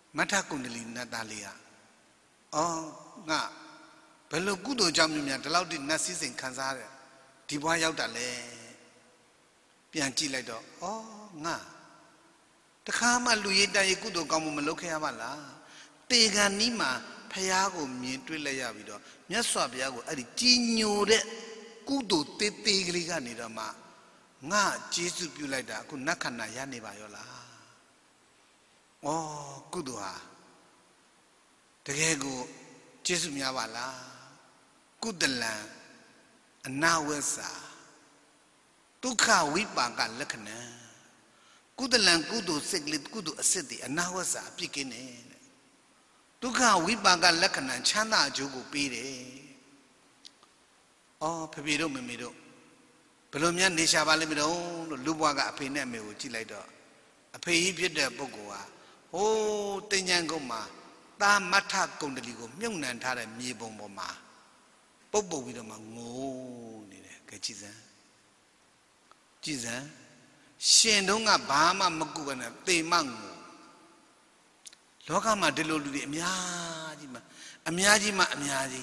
Mata Kundali Natalia. Oh, nga. Bello kudo jamnya dalau di nasi sing kansare. Dibuat yau dale. Pianci lagi do. Oh, nga. Takama lu ye dah kudo kamu meluknya apa lah? Tega ni mah payahku mientui laya bido. Nyaswa payahku ada cinyure kudo tete gelikan ni dah mah. Nga Jesu piulai dah aku nak kena ya ni bayola. Oh kudu ha. Tegegu Jesu miya bala. Kudalan anawesa. Tukha wipaka lakna. Kudalan kudu seglit kudu aseti anawesa pikine. Tukha wipaka lakna chanda jogo pire. Oh pepiro memiro. Belum yang nisha balik miro, lupa agak apa ni ambil uji lagi dah. Apa ini biada pokoknya. Oh, tenyang goma, dah mata Kundali gom, yang nanti ada mibong boma. Pokok itu mah ngo ni deh, kecizan. Cizan, sendonga bahama mengkubana temang. Lokal mah dulu dulu amyaji mah, amyaji mah amyaji.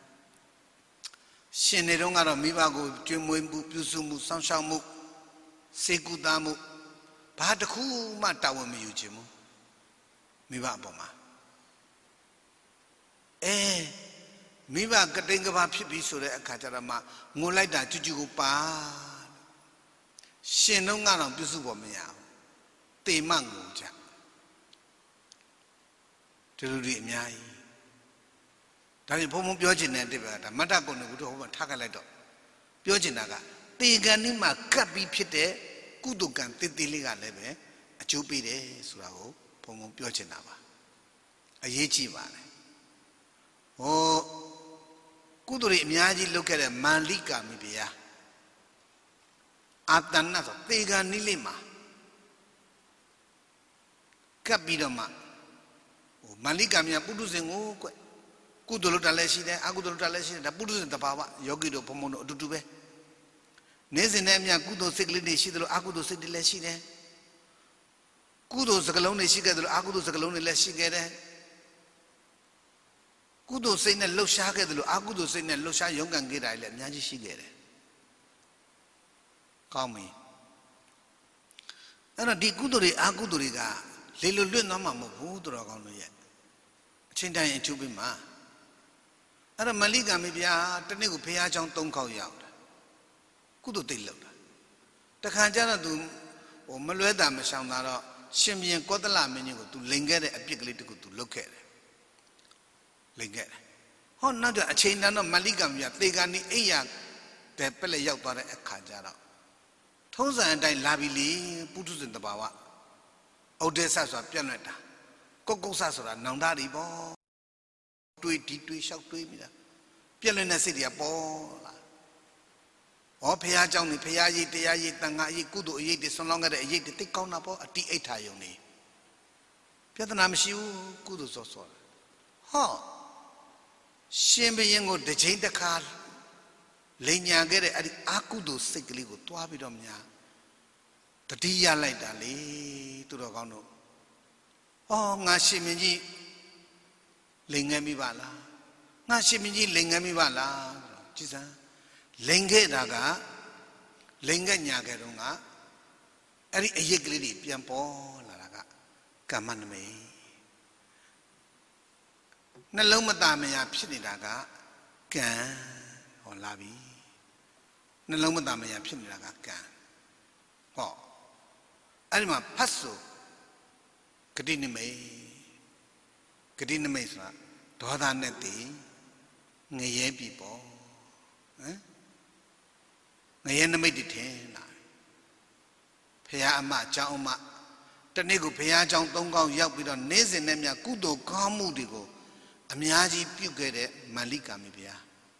Sendong ada mibago cuma ibu pusumu sangsangmu sekutamu pada ku mata wami ujimu mibak apa mah eh mibak ketinggalan apa pisore akacara mah mulai dah cuci kupa sendong ada pusu bomnya temang uja terus miai. Tapi pun biasa ni ada berada. Mata pun aku tu orang thakal itu. Biasa naga. Tiga ni mak kapi pite kudukan titili kan lebe. Cupi deh surago. Pun biasa naga. Aye ciba ni. Oh kuduri miaji lokere malika mi biya. Atan na so tiga ni lima. Kapi doma. Oh malika mi apudu sengu kue. Kudu dalam sini, aku dulu dalam sini. Dah putus entah apa, yogi do pemono duduk be. Nasi namanya kudu sekali nasi dulu, aku do sekali nasi ni. Kudu sekalau nasi ke dulu, aku do sekalau nasi ke deh. Kudu sekali lusha ke dulu, aku do sekali lusha yonggang ke dah, nyaji si ke deh. Kami. Karena di kudu di aku do di ka, lelu lelu nama mu kudu orang kau ni. Cinta yang cubi mah. Ada malika mi biar tadi aku pihak jang tong kau ya, kudu tilau dah. Tak kanjana tu, oh malu ada macam nara, sembilan kota lama ni aku tu lengger api kali tu aku tu loker, lengger. Hon nada cinta nama malika mi biar tiga ni iya, tepele yau pada kanjana. Thosan ada labili putus entah bawa, audesa suap pian ada, kokok sasura nang dari bo. Tui di tui shak tui mida, piala nasi dia pola. Oh pihak jauh ni pihak ye dia ye tengah ye kudu ye di sonlong ada ye di tikau napa di etayong ni. Pihak tu nama siu kudu sosol. Ha, siapa yang ngod dejeng dekal, lenya gere adi aku do sekali go tua bidomnya. Tadi ya lai dali tu dah kau no. Oh ngasih menji. Lengami bala, nasi minji lengami bala, cisa, lengge daga, lengge nyaga runga, ari ayek lidi pian po laraga, kaman me. Nalau mata me ya psini daga, kan, holabi. Nalau mata me ya psini daga kan, oh, ari mah pasu, kedini me. Kedi nama Islam, doa dan nanti ngaya bibo, ngaya nama itu deh, pihak amat jauh mak, tadi aku pihak jauh tongkau yak bido neze namanya kudo kamu digo, amyaji piu kere malika mi biya,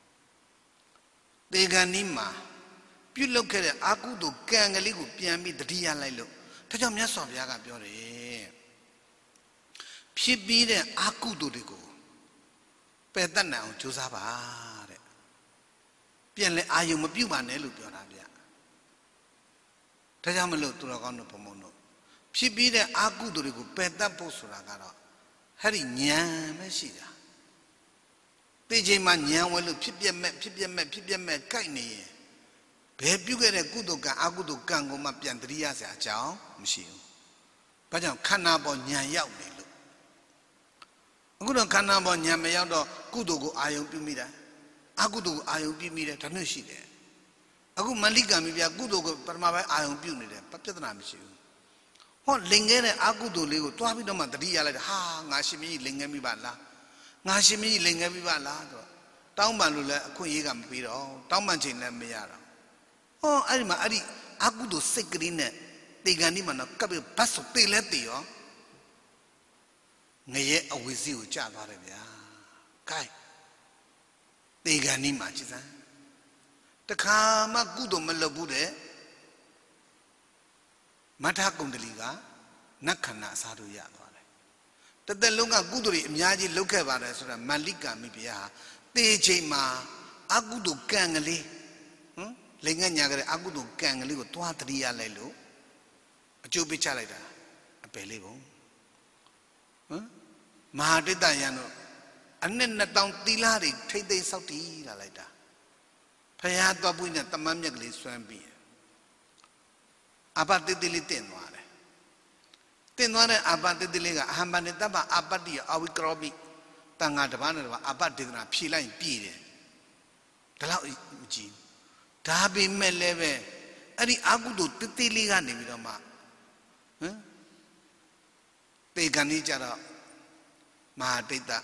tega nima, piu lo kere aku do kengali ku piambi dadiya lailo, tajam nya sobya ka biore. Pihak aku tu dego, petan na un jusa bare. Pian le ayu mapiu mana lu pion abia. Tajam lu tu rakan no pemono. Pihak aku tu dego petan posura karo. hari nyan mesida teje ma nyan welu phit piet met phit piet met phit piet met ကိုက်နေရင်ဘယ်ပြုခဲ့တဲ့ကုသိုလ်ကံအကုသိုလ်ကံကိုမှပြန်တရိယာစရာအကြောင်းမရှိဘူး။ဘာကြောင့်ခန္ဓာပေါ်ဉာဏ်ရောက်နေလို့အခုတော့ခန္ဓာပေါ်ဉာဏ်မရောက်တော့ကုသိုလ်ကိုအာယုံပြုမိတာအကုသိုလ်ကိုအာယုံပြုမိတယ်ဒါမျိုးရှိတယ်။အခုမလိကံမိပြကုသိုလ်ကိုပထမပိုင်းအာယုံပြုနေတယ်ပြဿနာမရှိဘူး။ဟောလင်ခဲ့တဲ့အကုသိုလ်လေးကိုတွားပြီးတော့မှတရိယာလိုက်ဟာငါရှင်မကြီးလင်ခဲ့မိပါလားငါရှင်မကြီးလင်ခဲ့မိပါလားဆိုတော့တောင်းပန်လို့လည်းအခွင့်အရေးကမပြီးတော့တောင်းပန်ချိန်လည်းမရတော့ဟောအဲ့ဒီမှာအဲ့ဒီအကုသိုလ်စိတ်ကလေးနဲ့တေဂန်ဒီမှာတော့ကပ်ပြီးဘတ်ဆိုတေလဲတေရောငရဲအဝိဇ္ဇကိုကြာသွားတယ်ဗျာ။ကဲတေဂန်ဒီမှာကြည်စမ်းတခါမှကုသိုလ်မလုပ်ဘူးတဲ့မထကုံတလီကနတ်ခန္ဓာအစားတို့ရသွားတယ်။တသက်လုံးကကုသိုလ်တွေအများကြီးလုပ်ခဲ့ပါတယ်ဆိုတာမလိကမိဖုရားတေချိန်မှာအကုသိုလ်ကံကလေးဟမ်လိင်္ဂညာကြတဲ့အကုသိုလ်ကံကလေးကိုတွားတရိယာလိုက်လို့အကျိုးပေးချလိုက်တာအပယ်လေးပုံဟမ်မဟာတိတ္တယံတို့အနှစ်နှစ်တောင်သီလတွေထိမ့်သိမ်းဆောက်တည်လာလိုက်တာဖယားသွားပွင့်တဲ့တမန်မြက်ကလေးစွမ်းပြီးအပတိတိလေးတင်သွားတယ်တင်သွားတဲ့အပတိတိလေးကအဟံပနိတ္တပအပတ္တိအဝိကရောပိတန်ဃာတစ်ပါးနဲ့တစ်ပါးအပတ္တေသနာဖြေလိုက်ပြည်တယ်ဒါတော့မကြည့်ဒါပေမဲ့လည်းပဲအဲ့ဒီအကုသိုလ်တိတိလေးကနေပြီးတော့မှဟမ်တေဂန်ကြီးကြတော့မဟာတိတ္တ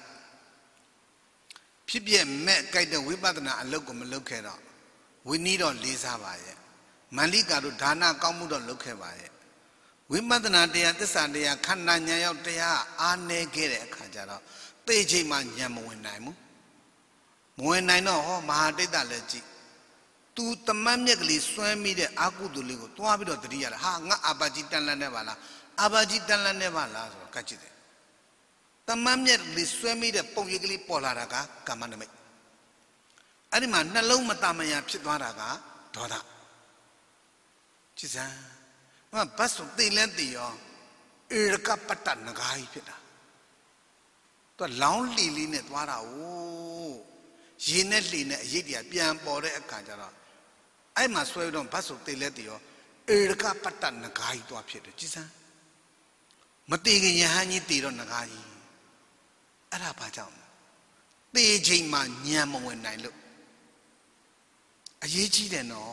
ဖြစ်ပြမဲ့ကြိုက်တဲ့ဝိပဿနာအလုပ်ကိုမလုပ်ခဲ့တော့ဝိနည်းတော့လေးစားပါရဲ့မန္လိကာတို့ဒါနကောင်းမှုတော့လုပ်ခဲ့ပါရဲ့ဝိပဿနာတရားသစ္စာတရားခန္ဓာဉာဏ်ရောက်တရားအားနည်းခဲ့တဲ့အခါကျတော့သိချိန်မှဉာဏ်မဝင်နိုင်ဘူးမဝင်နိုင်တော့ဟောမဟာတိတ္တလည်းကြည့်သူတမတ်မြက်ကလေးစွမ်းမိတဲ့အကုသိုလ်လေးကိုတွားပြီးတော့တတိယလာဟာငါအာဘာကြီးတန်လန့်နေပါလားအာဘာကြီးတန်လန့်နေပါလားဆိုတော့ကတ်ကြည့်တယ်တမတ်မြက်ကလေးစွမ်းမိတဲ့ပုံရိပ်ကလေးပေါ်လာတာကကာမနမိတ်အဲ့ဒီမှာနှလုံးမတမယဖြစ်သွားတာကဒေါသကြည်စမ်းငါဘတ်စုသိလဲသိရောဧရကပတ္တနဂါကြီးဖြစ်တာသူကလောင်းလီလေးနဲ့သွားတာ哦ရေနဲ့လှေနဲ့အရေးတရားပြန်ပေါ်တဲ့အခါကျတော့အဲ့မှာဆွဲတော့ဘတ်စုသိလဲသိရောဧရကပတ္တနဂါကြီးသွားဖြစ်တယ်ကြည်စမ်းမတည်ခင်ယဟန်ကြီးတည်တော့နဂါကြီးအဲ့ဒါဘာကြောင့်သေချိန်မှာညံမဝင်နိုင်လို့အရေးကြီးတယ်နော်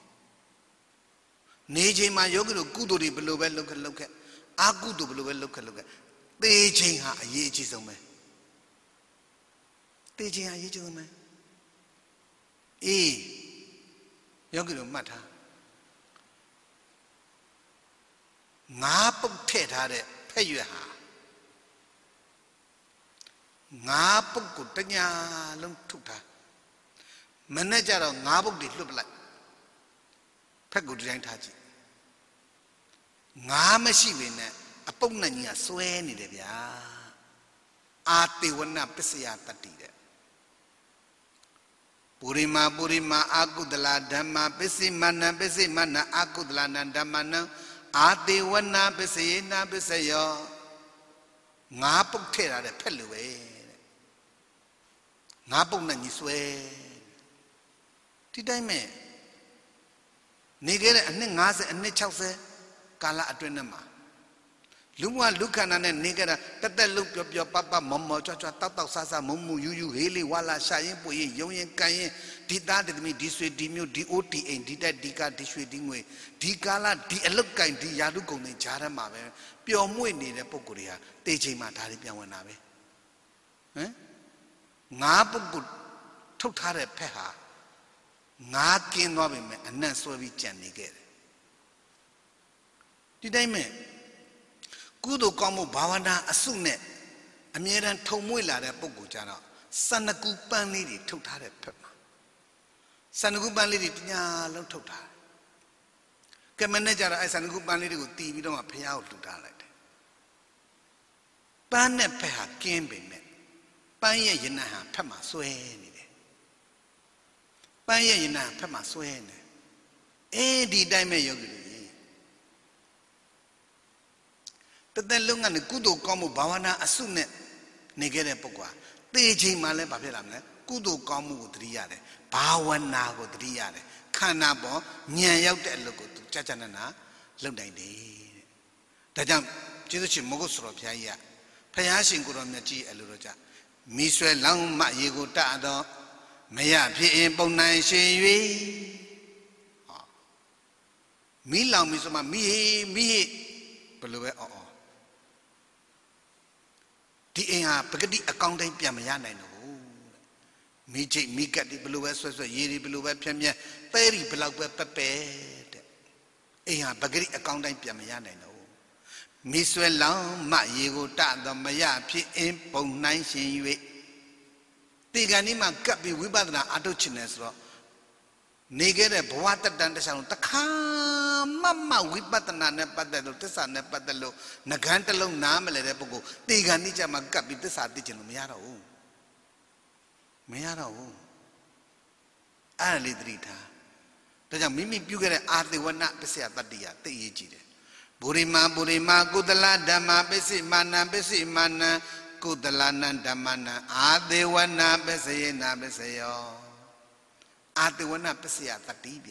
နေချိန်မှာယောဂီတို့ကုသိုလ်တွေဘယ်လိုပဲလုပ်ခဲ့လုပ်ခဲ့အကုသိုလ်ဘယ်လိုပဲလုပ်ခဲ့လုပ်ခဲ့သေချိန်ဟာအရေးအကြီးဆုံးပဲသေချိန်ဟာအရေးကြီးဆုံးပဲအေးယောဂီတို့မှတ်ထားငါးပုတ်ထည့်ထားတဲ့ဖက်ရွက်ဟာငါးပုတ်ကိုတညာလုံးထုတ်ထားမနဲ့ကြတော့ငါးပုတ်တွေလွတ်ပလိုက်ဖက်ကိုဒီတိုင်းထားကြည့်ငါးမရှိပေနဲ့အပုတ်နဲ့ကြီးကစွဲနေတယ်ဗျာအာတေဝနပစ္စယတတ္တိတဲ့ပုရိမာပုရိမာအာကုဒလာဓမ္မာပစ္စည်းမနံပစ္စည်းမနံအာကုဒလာနံဓမ္မနံအာတေဝနပစ္စယေနပစ္စယောငါးပုတ်ထည့်ထားတဲ့ဖက်လိုပဲငါးပုတ်နဲ့ညီဆွဲဒီတိုင်းမဲ့နေခဲ့တဲ့အနှစ်၅၀အနှစ်၆၀ကာလအတွင်းနဲ့မှာလူမလူခန္ဓာနဲ့နေခဲ့တာတက်တက်လုတ်ပြောပြောပပမောမောကြွကြွတောက်တောက်ဆဆမုံမှုယူယူဟေးလေးဝါလာရှာရင်ပွေရင်ယုံရင်ကန်ရင်ဒီသားတသမီဒီဆွေဒီမျိုးဒီအိုတီအိမ်ဒီတက်ဒီကဒီရွှေဒီငွေဒီကာလဒီအလုတ်ကင်ဒီယာတုကုန်တွေဂျားထဲမှာပဲပျော်မွေ့နေတဲ့ပုံကိုယ်တွေဟာတေချိန်မှာဒါတွေပြန်ဝင်တာပဲဟမ်ငါးပုဂ္ဂိုလ်ထုတ်ထားတဲ့ဖက်ဟာငါးကင်းသွားပြီမဲ့အနံ့ဆွဲပြီးကြံနေခဲ့တယ်ဒီတိုင်းမဲ့ကုသိုလ်ကောင်းမှုဘာဝနာအစုနဲ့အမြဲတမ်းထုံမွေ့လာတဲ့ပုဂ္ဂိုလ်ကြတော့စန္ဒကူပန်းလေးတွေထုတ်ထားတဲ့ဖက်မှာစန္ဒကူပန်းလေးတွေတညာလုံးထုတ်ထားတယ်ကဲမနဲ့ကြတော့အဲစန္ဒကူပန်းလေးတွေကိုတီးပြီးတော့မှဖះကိုလှူထားလိုက်တယ်ပန်းနဲ့ဖက်ဟာကင်းပေမဲ့ပန်းရဲ့ယနဟာဖက်မှာဆွဲနေတယ်ပန်းရဲ့ယနဖက်မှာဆွဲနေအေးဒီတိုင်းမဲ့ယောဂီတွေတသက်လုံးကနေကုသိုလ်ကောင်းမှုဘာဝနာအစုနဲ့နေခဲ့တဲ့ပုဂ္ဂိုလ်သေချိန်မှလည်းဘာဖြစ်လာမလဲကုသိုလ်ကောင်းမှုကိုသတိရတယ်ဘာဝနာကိုသတိရတယ်ခန္ဓာပေါ်ဉာဏ်ရောက်တဲ့အလုပ်ကိုသူကြာကြာနာနာလုပ်နိုင်တယ်တဲ့ဒါကြောင့်ကျေးဇူးရှင်မဂုတ်ဆိုတော်ဘုရားကြီးကဘုရားရှင်ကိုယ်တော်မြတ်ကြီးအဲ့လိုတော့ကြမိဆွဲလောင်းမရေကိုတတ်တော့မရဖြစ်ရင်ပုံနိုင်ရှင်၍ဟောမိလောင်ပြီဆိုမှမိဟိမိဟိဘယ်လိုပဲအော်အော်ဒီအိမ်ဟာပဂတိအကောင့်တိုင်းပြန်မရနိုင်တော့ဘူးမိချိတ်မိကတ်ဒီဘယ်လိုပဲဆွဲဆွဲရေဒီဘယ်လိုပဲဖြန်းဖြန်းသဲရီဘယ်လောက်ပဲပက်ပဲတဲ့အိမ်ဟာပဂတိအကောင့်တိုင်းပြန်မရနိုင်တော့ဘူးမိဆွဲလောင်းမရေကိုတတ်တော့မရဖြစ်ရင်ပုံနိုင်ရှင်၍ဒီကနေ့မှကပ်ပြီးဝိပဿနာအထုတ်ချင်တယ်ဆိုတော့နေခဲ့တဲ့ဘဝတတန်တခြားလုံးတခါမှမဝိပဿနာနဲ့ပတ်သက်လို့သစ္စာနဲ့ပတ်သက်လို့ငကန်းတစ်လုံးနားမလဲတဲ့ပုဂ္ဂိုလ်ဒီကနေ့ကျမှကပ်ပြီးသစ္စာသိချင်လို့မရတော့ဘူးမရတော့ဘူးအဲ့ဒါလေးသတိထားဒါကြောင့်မိမိပြုခဲ့တဲ့အာသေဝနပစ္စယတတ္တိယသိရေးကြည့်တယ်ဘူရိမာဘူရိမာကုသလဓမ္မပစ္စည်းမာနပစ္စည်းမာနကုသလနံဓမ္မနံအာသေဝနာပစ္စယေနာပစ္စယောအာသေဝနာပစ္စယတတ္တိဗျ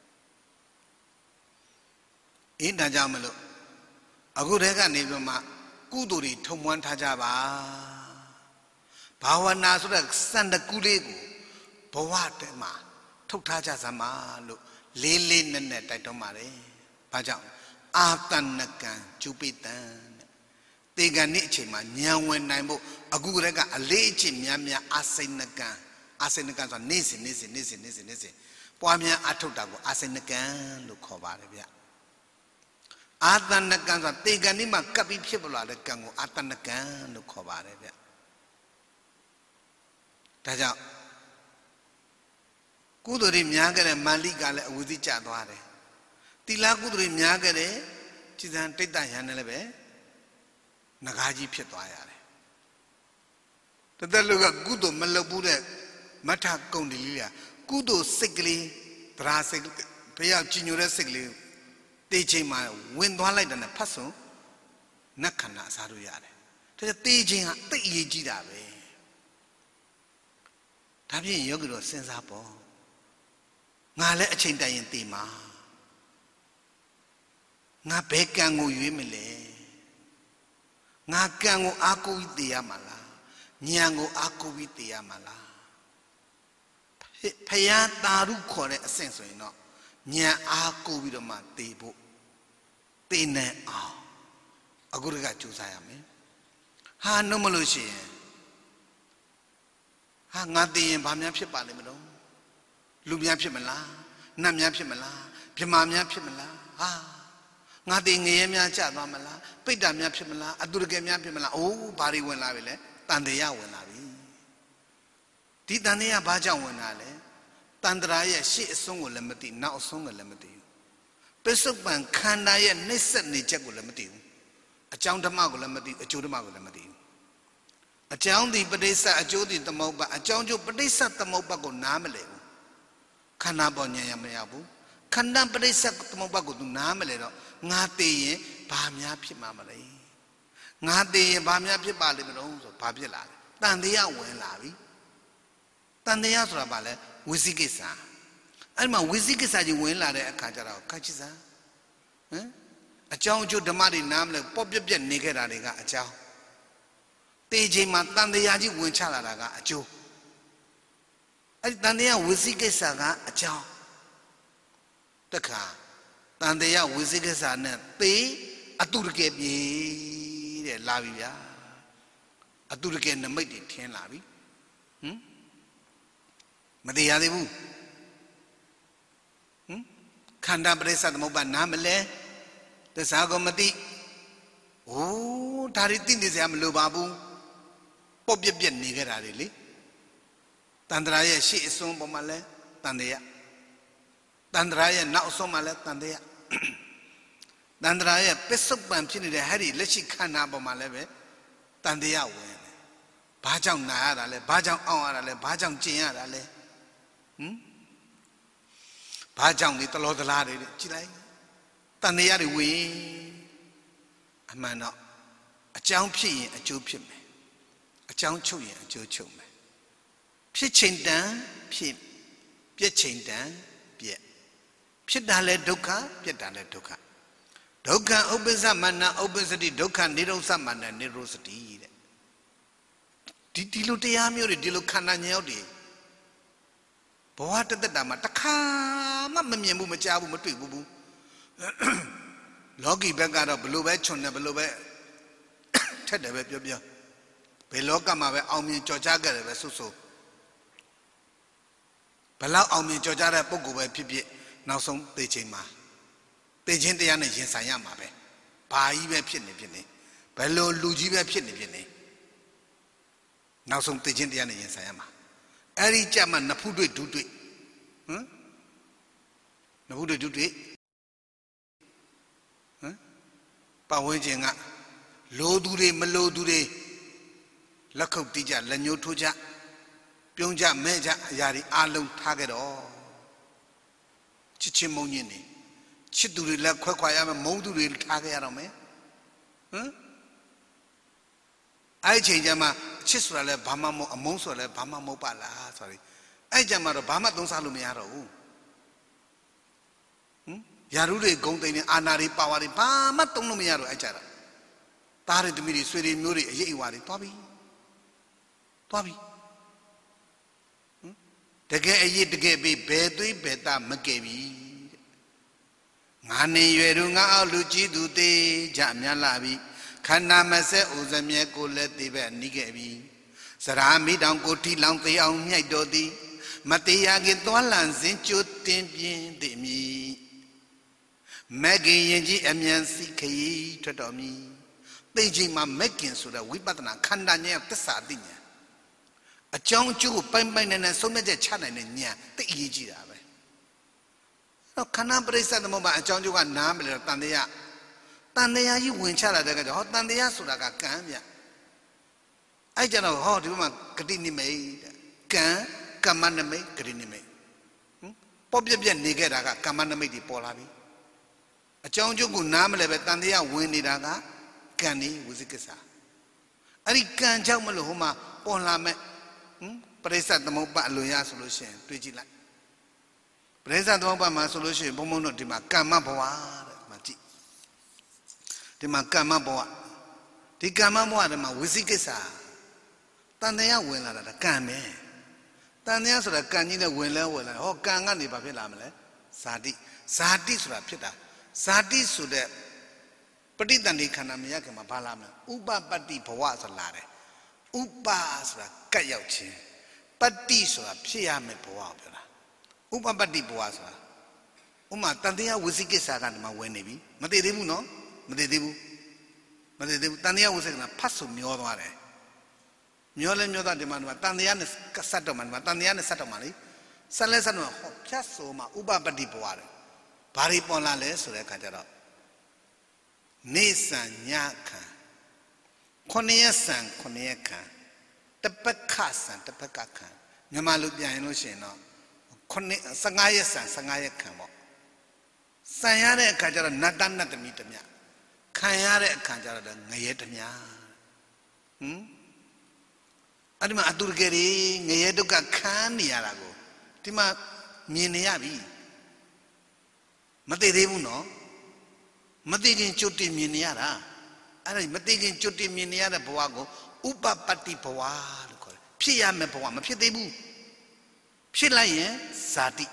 အင်းဒါကြောင့်မလို့အခုတည်းကနေပြီးမှကုသိုလ်တွေထုံမွမ်းထားကြပါဘာဝနာဆိုတဲ့စန္ဒကူလေးကိုဘဝတည်းမှာထုတ်ထားကြစမ်းပါလို့လေးလေးနက်နက်တိုက်တွန်းပါတယ်ဘာကြောင့်အာတဏကံကျုပိတံတေကံနေ့အချိန်မှာဉာဏ်ဝင်နိုင်ဖို့အခုကတည်းကအလေးအကျင့်များများအာစိဏကံအာစိဏကံဆိုတာနေ့စဉ်နေ့စဉ်နေ့စဉ်နေ့စဉ်နေ့စဉ်ပွားများအထုတ်တာကိုအာစိဏကံလို့ခေါ်ပါတယ်ဗျအာတဏကံဆိုတာတေကံနေ့မှာကပ်ပြီးဖြစ်ပေါ်လာတဲ့ကံကိုအာတဏကံလို့ခေါ်ပါတယ်ဗျဒါကြောင့်ကုသိုလ်တွေများခဲ့တဲ့မန္လိကလည်းအဝိဇ္ဇကျသွားတယ်တိလကုသိုလ်တွေများခဲ့တဲ့จิตံတိတ်တရံနဲ့လည်းပဲငကားကြီးဖြစ်သွားရတယ်တသက်လူကကုသိုလ်မလုပ်ဘူးတဲ့မထကုံတလီကကုသိုလ်စိတ်ကလေးသရာစိတ်ဘုရားကြည်ညိုတဲ့စိတ်ကလေးတေးချိန်မှာဝင်သွားလိုက်တဲ့ဖတ်ဆုံးနတ်ခန္ဓာအစားလို့ရတယ်ဒါကြောင့်တေးချိန်ကတိတ်အရေးကြီးတာပဲဒါဖြင့်ယောဂီတို့စဉ်းစားပေါ့ငါလည်းအချိန်တန်ရင်တေးမှာငါဘယ်ကံကိုရွေးမလဲငါကံကိုအားကိုးပြီးတေးရမှာလားဉာဏ်ကိုအားကိုးပြီးတေးရမှာလားဖယားတာရုခေါ်တဲ့အဆင့်ဆိုရင်တော့ဉာဏ်အားကိုးပြီးတော့မှတေးဖို့တေးနေအောင်အခုတကကြိုးစားရမယ်ဟာနှုတ်မလို့ရှိရင်ဟာငါတေးရင်ဘာများဖြစ်ပါလိမ့်မလို့လူများဖြစ်မလားနတ်များဖြစ်မလားဗြဟ္မာများဖြစ်မလားဟာငါတေးငရဲများကျသွားမလားပိဋ္ဌာများဖြစ်မလားအတုရကဲများဖြစ်မလားအိုးဘာတွေဝင်လာပြီလဲတန်တရားဝင်လာပြီဒီတန်တရားဘာကြောင့်ဝင်လာလဲတန်ត្រာရဲ့ရှေ့အဆုံးကိုလည်းမသိနောက်အဆုံးကိုလည်းမသိဘူးပစ္စုပန်ခန္ဓာရဲ့နှိမ့်ဆက်နေချက်ကိုလည်းမသိဘူးအကြောင်းဓမ္မကိုလည်းမသိဘူးအကျိုးဓမ္မကိုလည်းမသိဘူးအကြောင်းဒီပဋိစ္စအကျိုးဒီသမုပ္ပါအကြောင်းကျိုးပဋိစ္စသမုပ္ပါကိုနားမလဲဘူးခန္ဓာပေါ်ဉာဏ်ရမရဘူးခန္ဓာပဋိစ္စသမုပ္ပါကိုသူနားမလဲတော့ငါသိရင်ဘာများဖြစ်မှာမလဲငါသိရင်ဘာများဖြစ်ပါလိမ့်မလို့ဆိုဘာဖြစ်လာလဲတန်တရားဝင်လာပြီတန်တရားဆိုတာဘာလဲဝိသိကိစ္စအဲ့မှာဝိသိကိစ္စကြီးဝင်လာတဲ့အခါကျတော့ခက်ချစ်စားဟမ်အကြောင်းအကျိုးဓမ္မတွေနားမလဲပေါ့ပြက်ပြက်နေခဲ့တာတွေကအကြောင်းတေချိန်မှာတန်တရားကြီးဝင်ချလာတာကအကျိုးအဲ့ဒီတန်တရားဝိသိကိစ္စကအကြောင်းတခါတန်တရားဝိသိကိစ္စနဲ့သေအတုရကဲပြေတဲ့လာပြီဗျာအတုရကဲနမိတ်တွေထင်းလာပြီဟမ်မသေးရသေးဘူးဟမ်ခန္ဓာပရိစ္ဆသမုပ္ပါနားမလဲသစ္စာကိုမသိโอ้ဒါတွေသိနေစရာမလိုပါဘူးပေါ့ပြက်ပြက်နေခဲ့တာတွေလေတန်ត្រာရဲ့ရှေ့အစွန်းပေါ်မှာလဲတန်တရားတန်ត្រာရဲ့နောက်အစွန်းမှာလဲတန်တရားတန်ត្រာရဲ့ပစ္စုပန်ဖြစ်နေတဲ့ဟဲ့ဒီလက်ရှိခန္ဓာပေါ်မှာလဲပဲတန်တရားဝင်တယ်ဘာကြောင့်နာရတာလဲဘာကြောင့်အောင့်ရတာလဲဘာကြောင့်ကျင်ရတာလဲဟမ်ဘာကြောင့်ဒီတလောတလားတွေကြည်လိုက်တန်တရားတွေဝင်အမှန်တော့အကြောင်းဖြစ်ရင်အကျိုးဖြစ်မယ်အကြောင်းချုပ်ရင်အကျိုးချုပ်မယ်ဖြစ်ချိန်တန်ဖြစ်ပြည့်ချိန်တန်ပြည့်ဖြစ်တာလဲဒုက္ခပြည့်တာလဲဒုက္ခဒုက္ခဥပ္ပစ္စမနဥပ္ပစ္စတိဒုက္ခនិရောဓမနនិရောဓတိတဲ့ဒီဒီလိုတရားမျိုးတွေဒီလိုခန္ဓာညောက်တွေဘဝတသက်တာမှာတစ်ခါမှမမြင်ဘူးမကြားဘူးမတွေ့ဘူးဘူးလောကီဘက်ကတော့ဘလို့ပဲခြုံတယ်ဘလို့ပဲထက်တယ်ပဲပြောပြောဘယ်လောကမှာပဲအောင်မြင်ကြော်ကြားခဲ့တယ်ပဲဆုဆုဘလောက်အောင်မြင်ကြော်ကြားတဲ့ပုဂ္ဂိုလ်ပဲဖြစ်ဖြစ်နောက်ဆုံးသိချင်းမှာသိချင်းတရားနဲ့ရင်ဆိုင်ရမှာပဲဘာကြီးပဲဖြစ်နေဖြစ်နေဘယ်လိုလူကြီးပဲဖြစ်နေဖြစ်နေနောက်ဆုံးသိချင်းတရားနဲ့ရင်ဆိုင်ရမှာအဲ့ဒီကြမှာနဖူးတွေ့ဒူးတွေ့ဟမ်နဖူးတွေ့ဒူးတွေ့ဟမ်ပတ်ဝန်းကျင်ကလိုသူတွေမလိုသူတွေလက်ခုပ်တီးကြလက်ညှိုးထိုးကြပြုံးကြမဲကြအရာတွေအလုံးထားကြတော့ချစ်ချင်းမုန်းချင်းနေချစ်သူတွေလည်းခွဲခွာရမယ်မုန်းသူတွေထားကြရတော့မယ်ဟမ်အဲ့ချိန်ကျမှချစ်ဆိုတာလည်းဘာမှမဟုတ်အမုန်းဆိုတာလည်းဘာမှမဟုတ်ပါလားဆိုရင်အဲ့ကြမှာတော့ဘာမှသုံးစားလို့မရတော့ဘူးဟမ်ယာရုတွေဂုံတိန်နေအာနာတွေပါဝါတွေဘာမှသုံးလို့မရတော့အဲ့ကြတာသားတွေသမီးတွေဆွေတွေမျိုးတွေအရေးအဝါတွေသွားပြီသွားပြီဟမ်တကယ်အရေးတကယ်ပြီးဘယ်သွေးဘယ်သားမကယ်ပြီငါနေရွယ်တို့ငါအောက်လူကြီးသူသေးကြများလာပြီခန္ဓာမဆက်ဥစမြဲကိုလည်းသေးပဲနီးခဲ့ပြီစရာမိတောင်ကိုထီလောင်သေးအောင်မြိုက်တော်သည်မတရားခင်သွားလန့်စဉ်ကြိုတင်ပြင်းသည်မီမဂ္ဂင်ရင်ကြီးအမြန်စီခရီးထွက်တော်မီသိချိန်မှာမဂ္ဂင်ဆိုတဲ့ဝိပဿနာခန္ဓာဉာဏ်သစ္စာသိဉာဏ်အကြောင်းအကျိုးကိုပိုင်ပိုင်နဲ့နဲ့ဆုံးဖြတ်ချက်ချနိုင်တဲ့ဉာဏ်သိအရေးကြီးတာပဲတော့ခန္ဓာပရိစ္ဆေသမုပ္ပါအကြောင်းအကျိုးကနားမလဲတော့တန်တရားတန်တရားကြီးဝင်ချလာတဲ့ကကြောင့်ဟောတန်တရားဆိုတာကကံဗျအဲ့ကြတော့ဟောဒီဘက်မှာဂတိနိမိတ်ကံကမ္မနိမိတ်ဂတိနိမိတ်ဟင်ပေါ်ပြပြနေခဲ့တာကကမ္မနိမိတ်တွေပေါ်လာပြီအကြောင်းအကျိုးကိုနားမလဲပဲတန်တရားဝင်နေတာကကံနေဝိသိကိစ္စအဲ့ဒီကံကြောင့်မလို့ဟိုမှာပေါ်လာမဲ့ဟင်ပရိစ္ဆေသမုပ္ပါအလွန်ရဆိုလို့ရှိရင်တွေးကြည့်လိုက်ပရိစ္ဆေသမုပ္ပါမှာဆိုလို့ရှိရင်ဘုံဘုံတို့ဒီမှာကမ္မဘဝတဲ့မှာကြည့်ဒီမှာကမ္မဘဝဒီကမ္မဘဝဒီမှာဝိသိကိစ္စတန်တရားဝင်လာတာကံပဲတန်တရားဆိုတာကံကြီးနဲ့ဝင်လဲဝင်လာဟောကံကနေဘာဖြစ်လာမလဲဇာတိဇာတိဆိုတာဖြစ်တာဇာတိဆိုတဲ့ပဋိသန္ဓေခန္ဓာမရခင်မှာဘာလာမလဲဥပပတ္တိဘဝဆိုလာတယ်ဥပဆိုတာကတ်ရောက်ခြင်းပတ္တိဆိုတာဖြစ်ရမယ်ဘဝကိုပြောတာဥပပတ္တိဘဝဆိုတာဥမာတန်တရားဝိသိကိစ္စကဒီမှာဝင်နေပြီမသိသေးဘူးနော်မသိသေးဘူးမသိသေးဘူးတန်တရားဝိသိကိစ္စဖတ်ဆိုမျောသွားတယ်မျောလဲမျောသွားဒီမှာဒီမှာတန်တရားနဲ့ဆက်တော့မှာဒီမှာတန်တရားနဲ့ဆက်တော့မှာလေဆက်လဲဆက်တော့ဟောဖြတ်ဆိုမှာဥပပတ္တိဘဝတယ်ဘာတွေပေါ်လာလဲဆိုတဲ့အခါကျတော့နေဆံညခံခုနှစ်ရက်ဆံခုနှစ်ရက်ခံတပတ်ခဆံတပတ်ကခံမြန်မာလိုပြန်ရင်လို့ရှိရင်တော့ခုနှစ်ဆယ်ငါးရက်ဆံဆယ်ငါးရက်ခံပေါ့ဆံရတဲ့အခါကျတော့နတ်တနတ်သမီးတမြခံရတဲ့အခါကျတော့ငရဲတမြဟမ်အဲ့ဒီမှာအတူတကယ်ကြီးငရဲဒုက္ခခံနေရတာကိုဒီမှာမြင်နေရပြီမသိသေးဘူးနော်မသိခင်ကျွတ်တင်မြင်နေရတာအဲ့ဒါမသိခင်ကျွတ်တင်မြင်နေရတဲ့ဘဝကိုဥပပတ္တိဘဝလို့ခေါ်တယ်ဖြစ်ရမယ့်ဘဝမဖြစ်သေးဘူးဖြစ်လိုက်ရင်ဇာတိ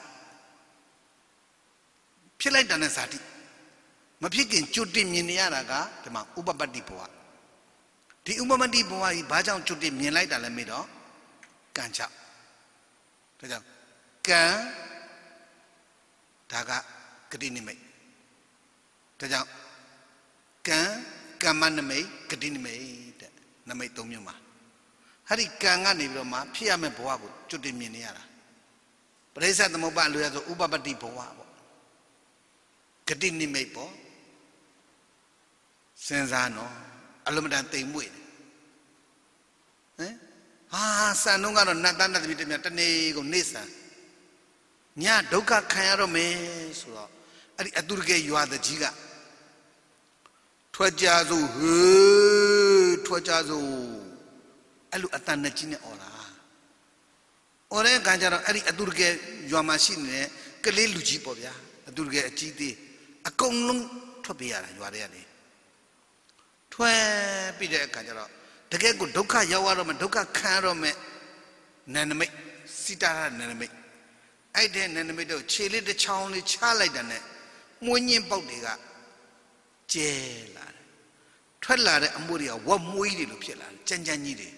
ဖြစ်လိုက်တဲ့ဇာတိမဖြစ်ခင်ကျွတ်တင်မြင်နေရတာကဒီမှာဥပပတ္တိဘဝဒီဥပပတ္တိဘဝကြီးဘာကြောင့်ကျွတ်တင်မြင်လိုက်တာလဲမေးတော့ကံကြောင့်ဒါကြောင့်ကံဒါကဂတိနိမိတ်ဒါကြောင့်ကံကမ္မနိမိတ်ဂတိနိမိတ်တဲ့နိမိတ်သုံးမျိုးမှာဟာဒီကံကနေပြီးတော့မှဖြစ်ရမယ့်ဘဝကိုကျွတ်တင်မြင်နေရတာပရိစ္ဆေသမုပ္ပါအလိုရဆိုဥပပတ္တိဘဝပေါ့ဂတိနိမိတ်ပေါ့စဉ်းစားနော်အလုံးမတန်တိမ်မွေ့တယ်ဟမ်ဟာဆန်တော့ကတော့နတ်သားနတ်သမီးတည်းတနေ့ကိုနေဆန်ညဒုက္ခခံရတော့မယ်ဆိုတော့အဲ့ဒီအတူတကယ်ရွာတကြီးကထွက်ကြစို့ဟေးထွက်ကြစို့အဲ့လိုအတန်နဲ့ကြီးနဲ့អော်တာអော်တဲ့အခါကျတော့အဲ့ဒီအတူတကယ်ရွာမှာရှိနေတဲ့ကလေးလူကြီးပေါ့ဗျာအတူတကယ်အကြီးသေးအကုန်လုံးထွက်ပြေးရတာရွာတွေကနေထွက်ပြီးတဲ့အခါကျတော့တကယ်ကိုဒုက္ခရောက်ရတော့မှဒုက္ခခံရတော့မှနန္ဒမိတ်စိတာရနန္ဒမိတ်အဲ့တဲ့နန္ဒမိတ်တော့ခြေလေးတစ်ချောင်းလေးချလိုက်တဲ့နဲ့မွှင်းညင်းပေါက်တွေကကျဲလာတယ်ထွက်လာတဲ့အမှုတွေကဝက်မွှေးတွေလို့ဖြစ်လာတယ်ကြမ်းကြမ်းကြီးတွေ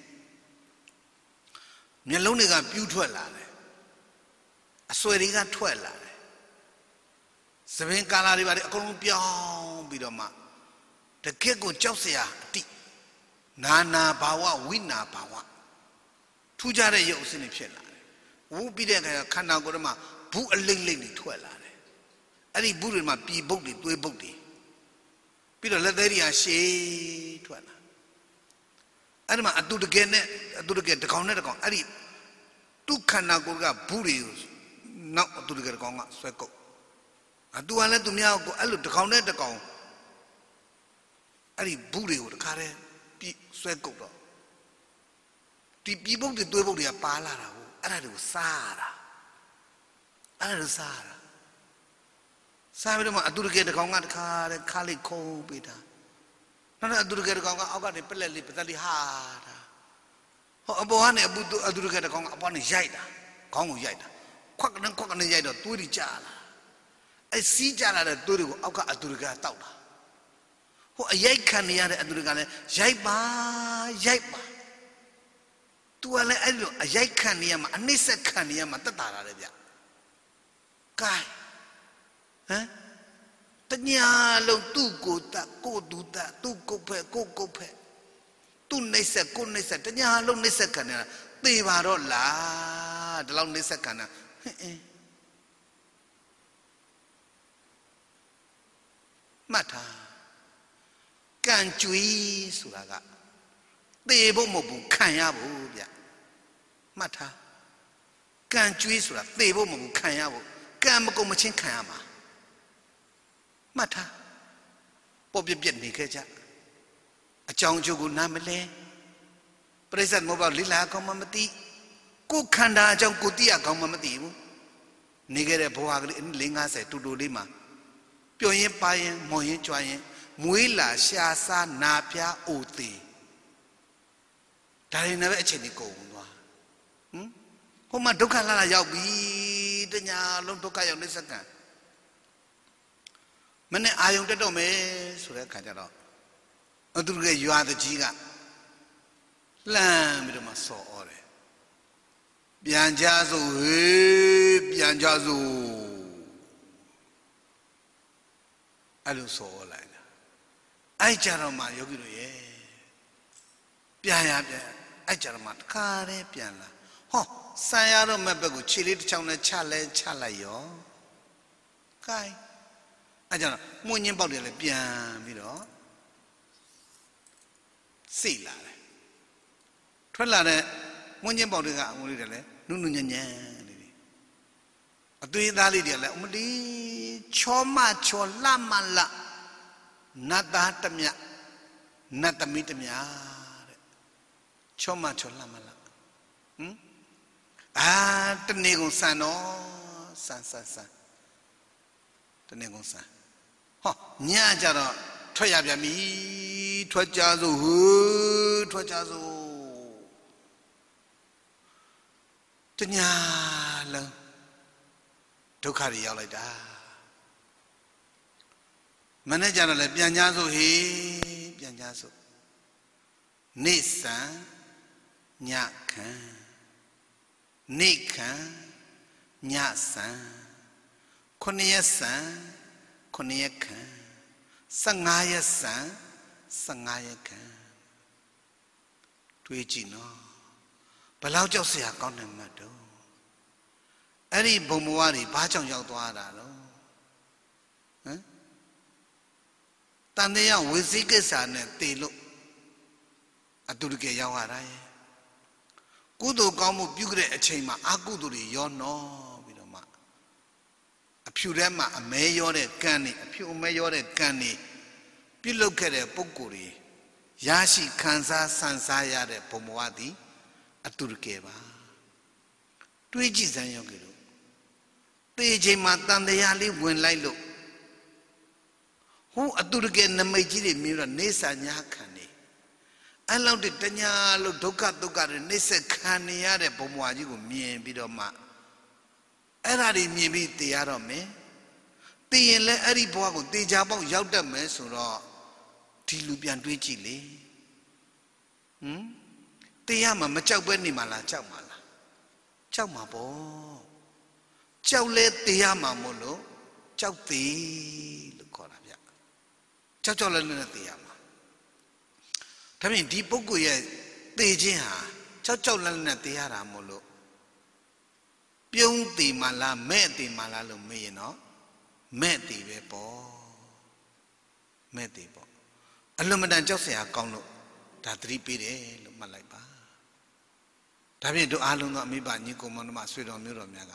မျက်လုံးတွေကပြူးထွက်လာတယ်အဆွဲတွေကထွက်လာတယ်သပင်ကာလာတွေပါအကုန်လုံးပြောင်းပြီးတော့မှတကယ့်ကိုကြောက်စရာအတိနာနာဘာဝဝိနာဘာဝထူးခြားတဲ့ရုပ်အစင်းတွေဖြစ်လာတယ်ဝူပြီးတဲ့အခါခန္ဓာကိုယ်ထဲမှာဘူးအလိမ့်လိမ့်တွေထွက်လာတယ်အဲ့ဒီဘူးတွေမှာပြည်ပုတ်တွေသွေးပုတ်တွေပြီးတော့လက်သေးတွေကရှည်ထွက်လာအဲ့ဒီမှာအတူတကယ်နဲ့အတူတကယ်တကောင်နဲ့တကောင်အဲ့ဒီသူခန္ဓာကိုယ်ကဘူးတွေကိုနောက်အတူတကယ်တကောင်ကဆွဲကုတ်အတူကလည်းသူများကိုအဲ့လိုတကောင်နဲ့တကောင်အဲ့ဒီဘူးတွေကိုတခါတည်းပြီးဆွဲကုတ်တော့ဒီပြည်ပုတ်တွေသွေးပုတ်တွေကပါလာတာကိုအဲ့ဒါတွေကိုစားတာအဲ့ဒါတွေစားတာစားပြီးတော့မှအတူတကယ်တကောင်ကတခါတည်းခါလေးခုံးပေးတာနောက်အတူတကယ်တကောင်ကအောက်ကနေပလက်လေးပသက်လေးဟာတာဟောအပေါ်ကနေအပူအတူတကယ်တကောင်ကအပေါ်ကနေရိုက်တာခေါင်းကိုရိုက်တာခွက်ကနေခွက်ကနေရိုက်တော့သွေးတွေကျလာအဲ့စီးကျလာတဲ့သွေးတွေကိုအောက်ကအတူတကယ်တောက်တာဟိုအရိုက်ခံနေရတဲ့အတူတကယ်လည်းရိုက်ပါရိုက်ပါသူကလည်းအဲ့လိုအရိုက်ခံနေရမှာအနှိမ့်ဆက်ခံနေရမှာတက်တာရတယ်ဗျကဲဟမ်တညာလုံးသူ့ကိုတကိုသူတသူ့ကိုဖက်ကိုကိုဖက်သူ့နှိမ့်ဆက်ကိုနှိမ့်ဆက်တညာလုံးနှိမ့်ဆက်ခံနေတာသေပါတော့လားဒီလောက်နှိမ့်ဆက်ခံတာဟင်းအင်းမှတ်ထားကံကြွေးဆိုတာကသေဖို့မဟုတ်ဘူးခံရဖို့ဗျမှတ်ထားကံကြွေးဆိုတာသေဖို့မဟုတ်ဘူးခံရဖို့ကံမကုန်မချင်းခံရမှာမှတ်ထားပေါ်ပြပြနေခဲ့ကြအကြောင်းအကျိုးကိုနားမလဲပရိစ္ဆေမဟုတ်ပါလိလာကောင်းမှမသိကိုခန္ဓာအကြောင်းကိုသိရကောင်းမှမသိဘူးနေခဲ့တဲ့ဘဝကလေး၄၅၀တူတူလေးမှာပျော်ရင်ပါရင်မော်ရင်ကြွားရင်မွေးလာရှာစားနာပြားအိုသေးဒါရင်လည်းအချိန်ကြီးကုန်သွားဟမ်ဟိုမှာဒုက္ခလာလာရောက်ပြီတညာလုံးဒုက္ခရောက်နေစက္ကန့်မနဲ့အာယုံတက်တော့မယ်ဆိုတဲ့အခါကျတော့အတူတူရွာတကြီးကလှမ်းပြီးတော့မှဆော်ဩတယ်ပြန်ကြစို့ဟေးပြန်ကြစို့အဲ့လိုဆော်ဩလိုက်တာအဲ့ကြတော့မှယောဂီတို့ရဲ့ပြန်ရပြန်အဲ့ကြတော့မှတခါတည်းပြန်လာဟောဆံရတော့မဲ့ဘက်ကိုခြေလေးတစ်ချောင်းနဲ့ချလဲချလိုက်ရောခိုင်းအဲ့ကြတော့မွှင်းညင်းပေါက်တယ်လည်းပြန်ပြီးတော့စိတ်လာတယ်ထွက်လာတဲ့မွှင်းညင်းပေါက်တွေကအမလေးတယ်လည်းနုနုညံ့ညံ့လေးတွေအသွေးသားလေးတွေလည်းအမလီချောမချောလှမလှနတ်သားတမြနတ်သမီးတမြတဲ့ချောမချောလှမလှဟမ်အာတနေ့ကုန်စံတော့စံစံစံတနေ့ကုန်စံဟောညကြတော့ထွက်ရပြန်ပြီထွက်ကြစို့ဟူထွက်ကြစို့တညာလုံးဒုက္ခတွေရောက်လိုက်တာမနေ့ကျတော့လည်းပြန်ကြစို့ဟေးပြန်ကြစို့နေဆံညခံနေခံညဆံခုနှစ်ရက်ဆံခုနှစ်ရက်ခံဆယ့်ငါးရက်ဆံဆယ့်ငါးရက်ခံတွေးကြည့်နော်ဘယ်လောက်ကြောက်စရာကောင်းတယ်မှတ်တော့အဲ့ဒီဘုံဘဝတွေဘာကြောင့်ရောက်သွားတာတော့ဟမ်တန်တရားဝိသိကိစ္စနဲ့တည်လို့အတူတကယ်ရောက်ရတာရဲ့ကုသိုလ်ကောင်းမှုပြုခဲ့တဲ့အချိန်မှာအကုသိုလ်တွေရောနော်ပြီးတော့မှအဖြူထဲမှာအမဲရောတဲ့ကံတွေအဖြူအမဲရောတဲ့ကံတွေပြုလုပ်ခဲ့တဲ့ပုဂ္ဂိုလ်တွေရရှိခံစားဆန်စားရတဲ့ဘုံဘဝသည်အတူတကယ်ပါတွေးကြည့်စမ်းရောက်ကြလို့တေချိန်မှာတန်တရားလေးဝင်လိုက်လို့ဟိုအတူတကယ်နမိတ်ကြီးတွေမြင်တော့နေစာညာခံနေအဲ့လောက်တည်းညာလို့ဒုက္ခဒုက္ခတွေနေဆက်ခံနေရတဲ့ဘုံဘွားကြီးကိုမြင်ပြီးတော့မှအဲ့ဒါတွေမြင်ပြီးတရားတော့မယ်တည်ရင်လည်းအဲ့ဒီဘဝကိုတေချာပေါက်ရောက်တတ်မယ်ဆိုတော့ဒီလူပြန်တွေးကြည့်လေဟမ်တရားမှာမကြောက်ပဲနေမှာလားကြောက်မှာလားကြောက်မှာပေါ့ကြောက်လဲတရားမှာမို့လို့ကြောက်သေးလို့ခေါ်တာဗျကြောက်ကြောက်လဲလဲတရားမှာဒါဖြင့်ဒီပုဂ္ဂိုလ်ရဲ့သေခြင်းဟာကြောက်ကြောက်လဲလဲတရားတာမို့လို့ပြုံးသေးမှလားမဲ့သေးမှလားလို့မေးရင်တော့မဲ့သေးပဲပေါ့မဲ့သေးပေါ့အလွန်မတန်ကြောက်စရာကောင်းလို့ဒါသတိပေးတယ်လို့မှတ်လိုက်ပါဒါဖြင့်တို့အားလုံးသောအမိဘညီကိုမောင်နှမဆွေတော်မျိုးတော်များက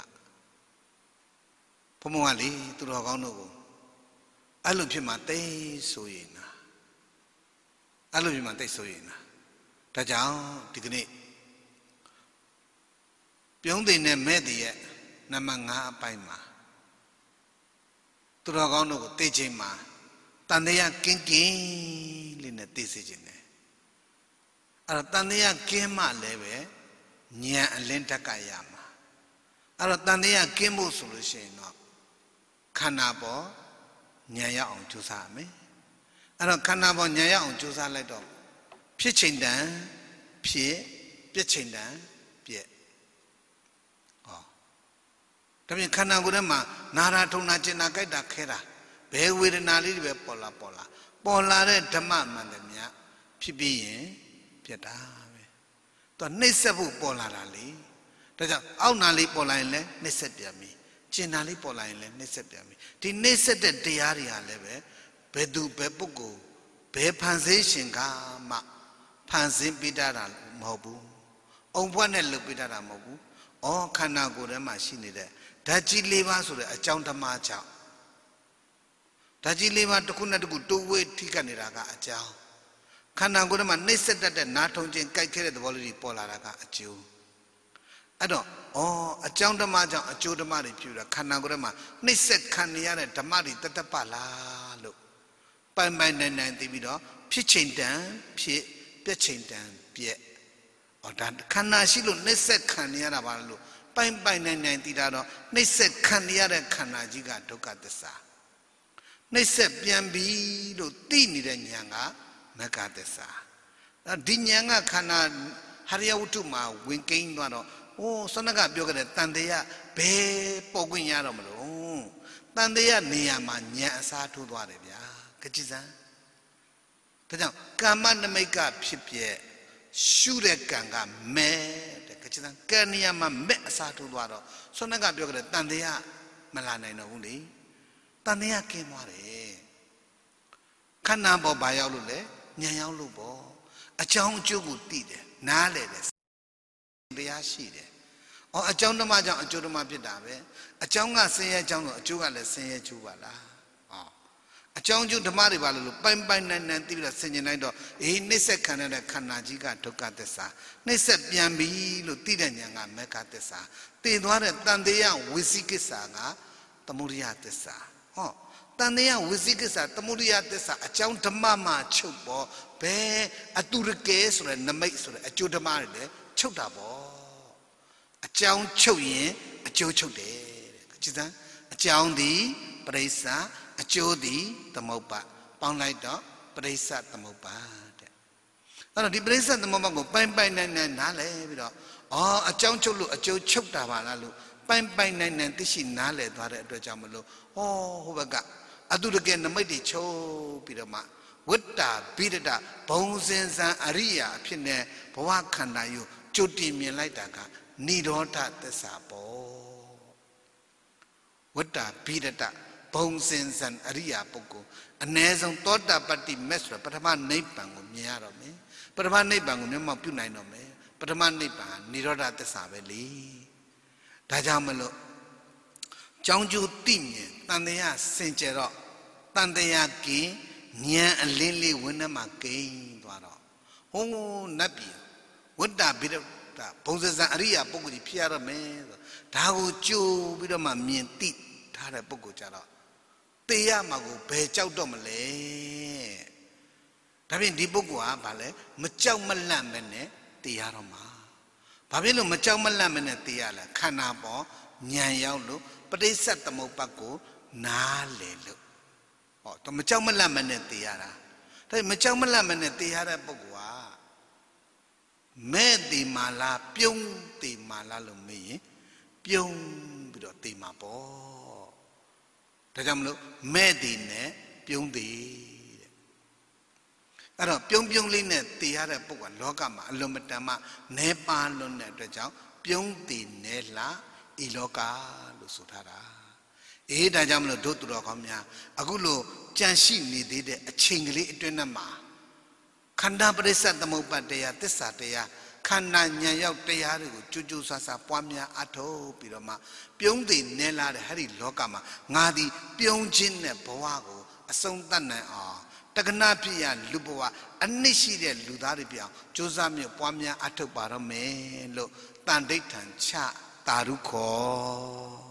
ဘုံဘုံကလေသူတော်ကောင်းတို့ကိုအဲ့လိုဖြစ်မှတိတ်ဆိုရင်နာအဲ့လိုဖြစ်မှတိတ်ဆိုရင်နာဒါကြောင့်ဒီကနေ့ပြုံးသိနဲ့မဲ့တည်ရဲ့နံပါတ်၅အပိုင်းမှာသူတော်ကောင်းတို့ကိုသိချင်းမှာတန်တရားကင်းကင်းလေးနဲ့သိစေခြင်းတယ်အဲ့တော့တန်တရားကင်းမှလည်းပဲဉာဏ်အလင်းတက်ကရမှာအဲ့တော့တန်တရားကင်းဖို့ဆိုလို့ရှိရင်တော့ခန္ဓာပေါ်ဉာဏ်ရအောင်ကြိုးစားရမယ်အဲ့တော့ခန္ဓာပေါ်ဉာဏ်ရအောင်ကြိုးစားလိုက်တော့ဖြစ်ချိန်တန်ဖြစ်ပြက်ချိန်တန်ပြက်ဟောဒါပြင်ခန္ဓာကိုယ်ထဲမှာနာတာထုံတာကျင်တာကြိုက်တာခဲတာဘယ်ဝေဒနာလေးတွေပဲပေါ်လာပေါ်လာပေါ်လာတဲ့ဓမ္မမှန်တယ်မြတ်ဖြစ်ပြီးရင်ပြက်တာပဲသူကနှိမ့်ဆက်ဖို့ပေါ်လာတာလေဒါကြောင့်အောက်နာလေးပေါ်လာရင်လည်းနှိမ့်ဆက်ပြန်ပြီကျင်နာလေးပေါ်လာရင်လည်းနှိမ့်ဆက်ပြန်ပြီဒီနှိမ့်ဆက်တဲ့တရားတွေဟာလည်းပဲဘယ်သူဘယ်ပုဂ္ဂိုလ်ဘယ်ဖန်ဆင်းရှင်ကမှဖန်ဆင်းပေးတာမဟုတ်ဘူးအုံဖွက်နဲ့လုပ်ပေးတာမဟုတ်ဘူးဩခန္ဓာကိုယ်ထဲမှာရှိနေတဲ့ဓာတ်ကြီးလေးပါးဆိုတဲ့အကြောင်းဓမ္မကြောင့်ဓာတ်ကြီးလေးပါးတစ်ခုနဲ့တစ်ခုတိုးဝေးထိကပ်နေတာကအကြောင်းခန္ဓာကိုယ်ထဲမှာနှိမ့်ဆက်တတ်တဲ့နားထုံခြင်းကြိုက်ခဲတဲ့သဘောလေးတွေပေါ်လာတာကအကျိုးအဲ့တော့ဩအကြောင်းဓမ္မကြောင့်အကျိုးဓမ္မတွေပြုတာခန္ဓာကိုယ်ထဲမှာနှိမ့်ဆက်ခံနေရတဲ့ဓမ္မတွေတတ္တပလားလို့ပိုင်ပိုင်နိုင်နိုင်သိပြီးတော့ဖြစ်ချိန်တန်ဖြစ်ပြက်ချိန်တန်ပြက်ဩဒါခန္ဓာရှိလို့နှိမ့်ဆက်ခံနေရတာပါလို့ပိုင်ပိုင်နိုင်နိုင်သိတာတော့နှိမ့်ဆက်ခံနေရတဲ့ခန္ဓာကြီးကဒုက္ခသစ္စာနှိမ့်ဆက်ပြန်ပြီလို့သိနေတဲ့ဉာဏ်ကမဂ္ဂသစ္စာဒီဉာဏ်ကခန္ဓာဟရိယဝတ္ထုမှာဝင်ကိန်းသွားတော့ဟိုစနကပြောခဲ့တဲ့တန်တရားဘယ်ပေါ်ခွင့်ရတော့မလို့တန်တရားနေရာမှာဉာဏ်အစားထိုးသွားတယ်ဗျာကြည်စမ်းဒါကြောင့်ကာမနမိတ်ကဖြစ်ပြက်ရှုတဲ့ကံကမဲတဲ့ကြည်စမ်းကံနေရာမှာမဲ့အစားထိုးသွားတော့စနကပြောခဲ့တဲ့တန်တရားမလာနိုင်တော့ဘူးလေတန်တရားကင်းသွားတယ်ခန္ဓာပေါ်ဘာရောက်လို့လဲဉာဏ်ရောက်လို့ပေါ့အကြောင်းအကျိုးကိုသိတယ်နားလေတယ်တရားရှိတယ်။အော်အကြောင်းဓမ္မကြောင့်အကျိုးဓမ္မဖြစ်တာပဲ။အကြောင်းကဆင်းရဲအကြောင်းတော့အကျိုးကလည်းဆင်းရဲကျိုးပါလား။အော်အကြောင်းကျိုးဓမ္မတွေပါလို့ပိုင်ပိုင်နိုင်နိုင်သိပြီးတော့ဆင်ခြင်လိုက်တော့အေးနှိမ့်ဆက်ခံရတဲ့ခန္ဓာကြီးကဒုက္ခသစ္စာနှိမ့်ဆက်ပြန်ပြီလို့သိတဲ့ဉာဏ်ကမဂ္ဂသစ္စာသိသွားတဲ့တန်တရားဝိသိကိစ္စကသမုဒယသစ္စာဟောတန်တရားဝိသိကိစ္စသမုဒယသစ္စာအကြောင်းဓမ္မမှာချုပ်ပေါ်ဘယ်အတူရကဲဆိုတဲ့နမိတ်ဆိုတဲ့အကျိုးဓမ္မတွေလည်းချုပ်တာပေါ့အကြောင်းချုပ်ရင်အကျိုးချုပ်တယ်တဲ့ကြည်စမ်းအကြောင်းသည်ပရိစ္ဆာအကျိုးသည်သမုပ္ပါပေါင်းလိုက်တော့ပရိစ္ဆာသမုပ္ပါတဲ့အဲ့တော့ဒီပရိစ္ဆာသမုပ္ပါကိုပိုင်ပိုင်နိုင်နိုင်နားလဲပြီးတော့အော်အကြောင်းချုပ်လို့အကျိုးချုပ်တာပါလားလို့ပိုင်ပိုင်နိုင်နိုင်သိရှိနားလဲသွားတဲ့အတွက်ကြောင့်မလို့ဟောဟိုဘက်ကအတုတကယ်နမိတ်တွေချုပ်ပြီးတော့မှဝိတ္တာဘိဒတဘုံစင်စံအရိယာအဖြစ်နဲ့ဘဝခန္ဓာယူကြိုတင်မြင်လိုက်တာကနိရောဓသစ္စာပေါ့ဝိတ္တာဘိဒတဘုံစင်စံအရိယာပုဂ္ဂိုလ်အ ਨੇ ဆုံးသောတာပတ္တိမက်ဆိုပထမနိဗ္ဗာန်ကိုမြင်ရတော့မယ်ပထမနိဗ္ဗာန်ကိုမျက်မှောက်ပြုနိုင်တော့မယ်ပထမနိဗ္ဗာန်နိရောဓသစ္စာပဲလေဒါကြောင့်မလို့ကြောင်းကျိုးသိမြင်တန်တရားစင်ကြယ်တော့တန်တရားကင်းဉာဏ်အလင်းလေးဝိနည်းမှာကိန်းသွားတော့ဟိုးနတ်ပြည်ဝိတ္တဘိဒဒါဘုံစစံအရိယာပုဂ္ဂိုလ်ကြီးဖြစ်ရတော့မယ်ဒါကိုကြိုးပြီးတော့မှမြင်သိထားတဲ့ပုဂ္ဂိုလ်ကြတော့တေးရမှာကိုဘယ်ကြောက်တော့မလဲဒါဖြင့်ဒီပုဂ္ဂိုလ်ကဘာလဲမကြောက်မလန့်မဲ့နဲ့တေးရတော့မှာဘာဖြစ်လို့မကြောက်မလန့်မဲ့နဲ့တေးရလဲခန္ဓာပေါ်ဉာဏ်ရောက်လို့ပဋိစ္စသမုပ္ပါဒ်ကိုနားလေလို့ဟောတော့မကြောက်မလန့်မဲ့နဲ့တေးရတာဒါမကြောက်မလန့်မဲ့နဲ့တေးရတဲ့ပုဂ္ဂိုလ်ကမဲ့တေမာလားပြုံးတေမာလားလို့မေးရင်ပြုံးပြီးတော့တေမာပေါ့ဒါကြောင့်မလို့မဲ့တေနဲ့ပြုံးတေတဲ့အဲ့တော့ပြုံးပြုံးလေးနဲ့တေရတဲ့ပုဂ္ဂိုလ်လောကမှာအလွန်မတန်မှနဲပါလွန်းတဲ့အတွက်ကြောင့်ပြုံးတေနဲလားဤလောကလို့ဆိုထားတာအေးဒါကြောင့်မလို့တို့သူတော်ကောင်းများအခုလို့ကြံရှိနေသေးတဲ့အချိန်ကလေးအတွင်းမှာခန္ဓာပရိစ္ဆေသမုပ္ပါဒ်တရားသစ္စာတရားခန္ဓာဉာဏ်ရောက်တရားတွေကိုကြိုးကြိုးဆာဆာပွားများအထောက်ပြီးတော့မှပြုံးသိနေလာတဲ့ဟဲ့ဒီလောကမှာငါသည်ပြုံးခြင်းနဲ့ဘဝကိုအဆုံးသတ်နိုင်အောင်တက္ကနာဖြစ်ရလူဘဝအနစ်ရှိတဲ့လူသားတွေပြောင်းကြိုးစားမျိုးပွားများအထောက်ပါတော့မယ်လို့တန်ဋိဋ္ဌံချတာရုခော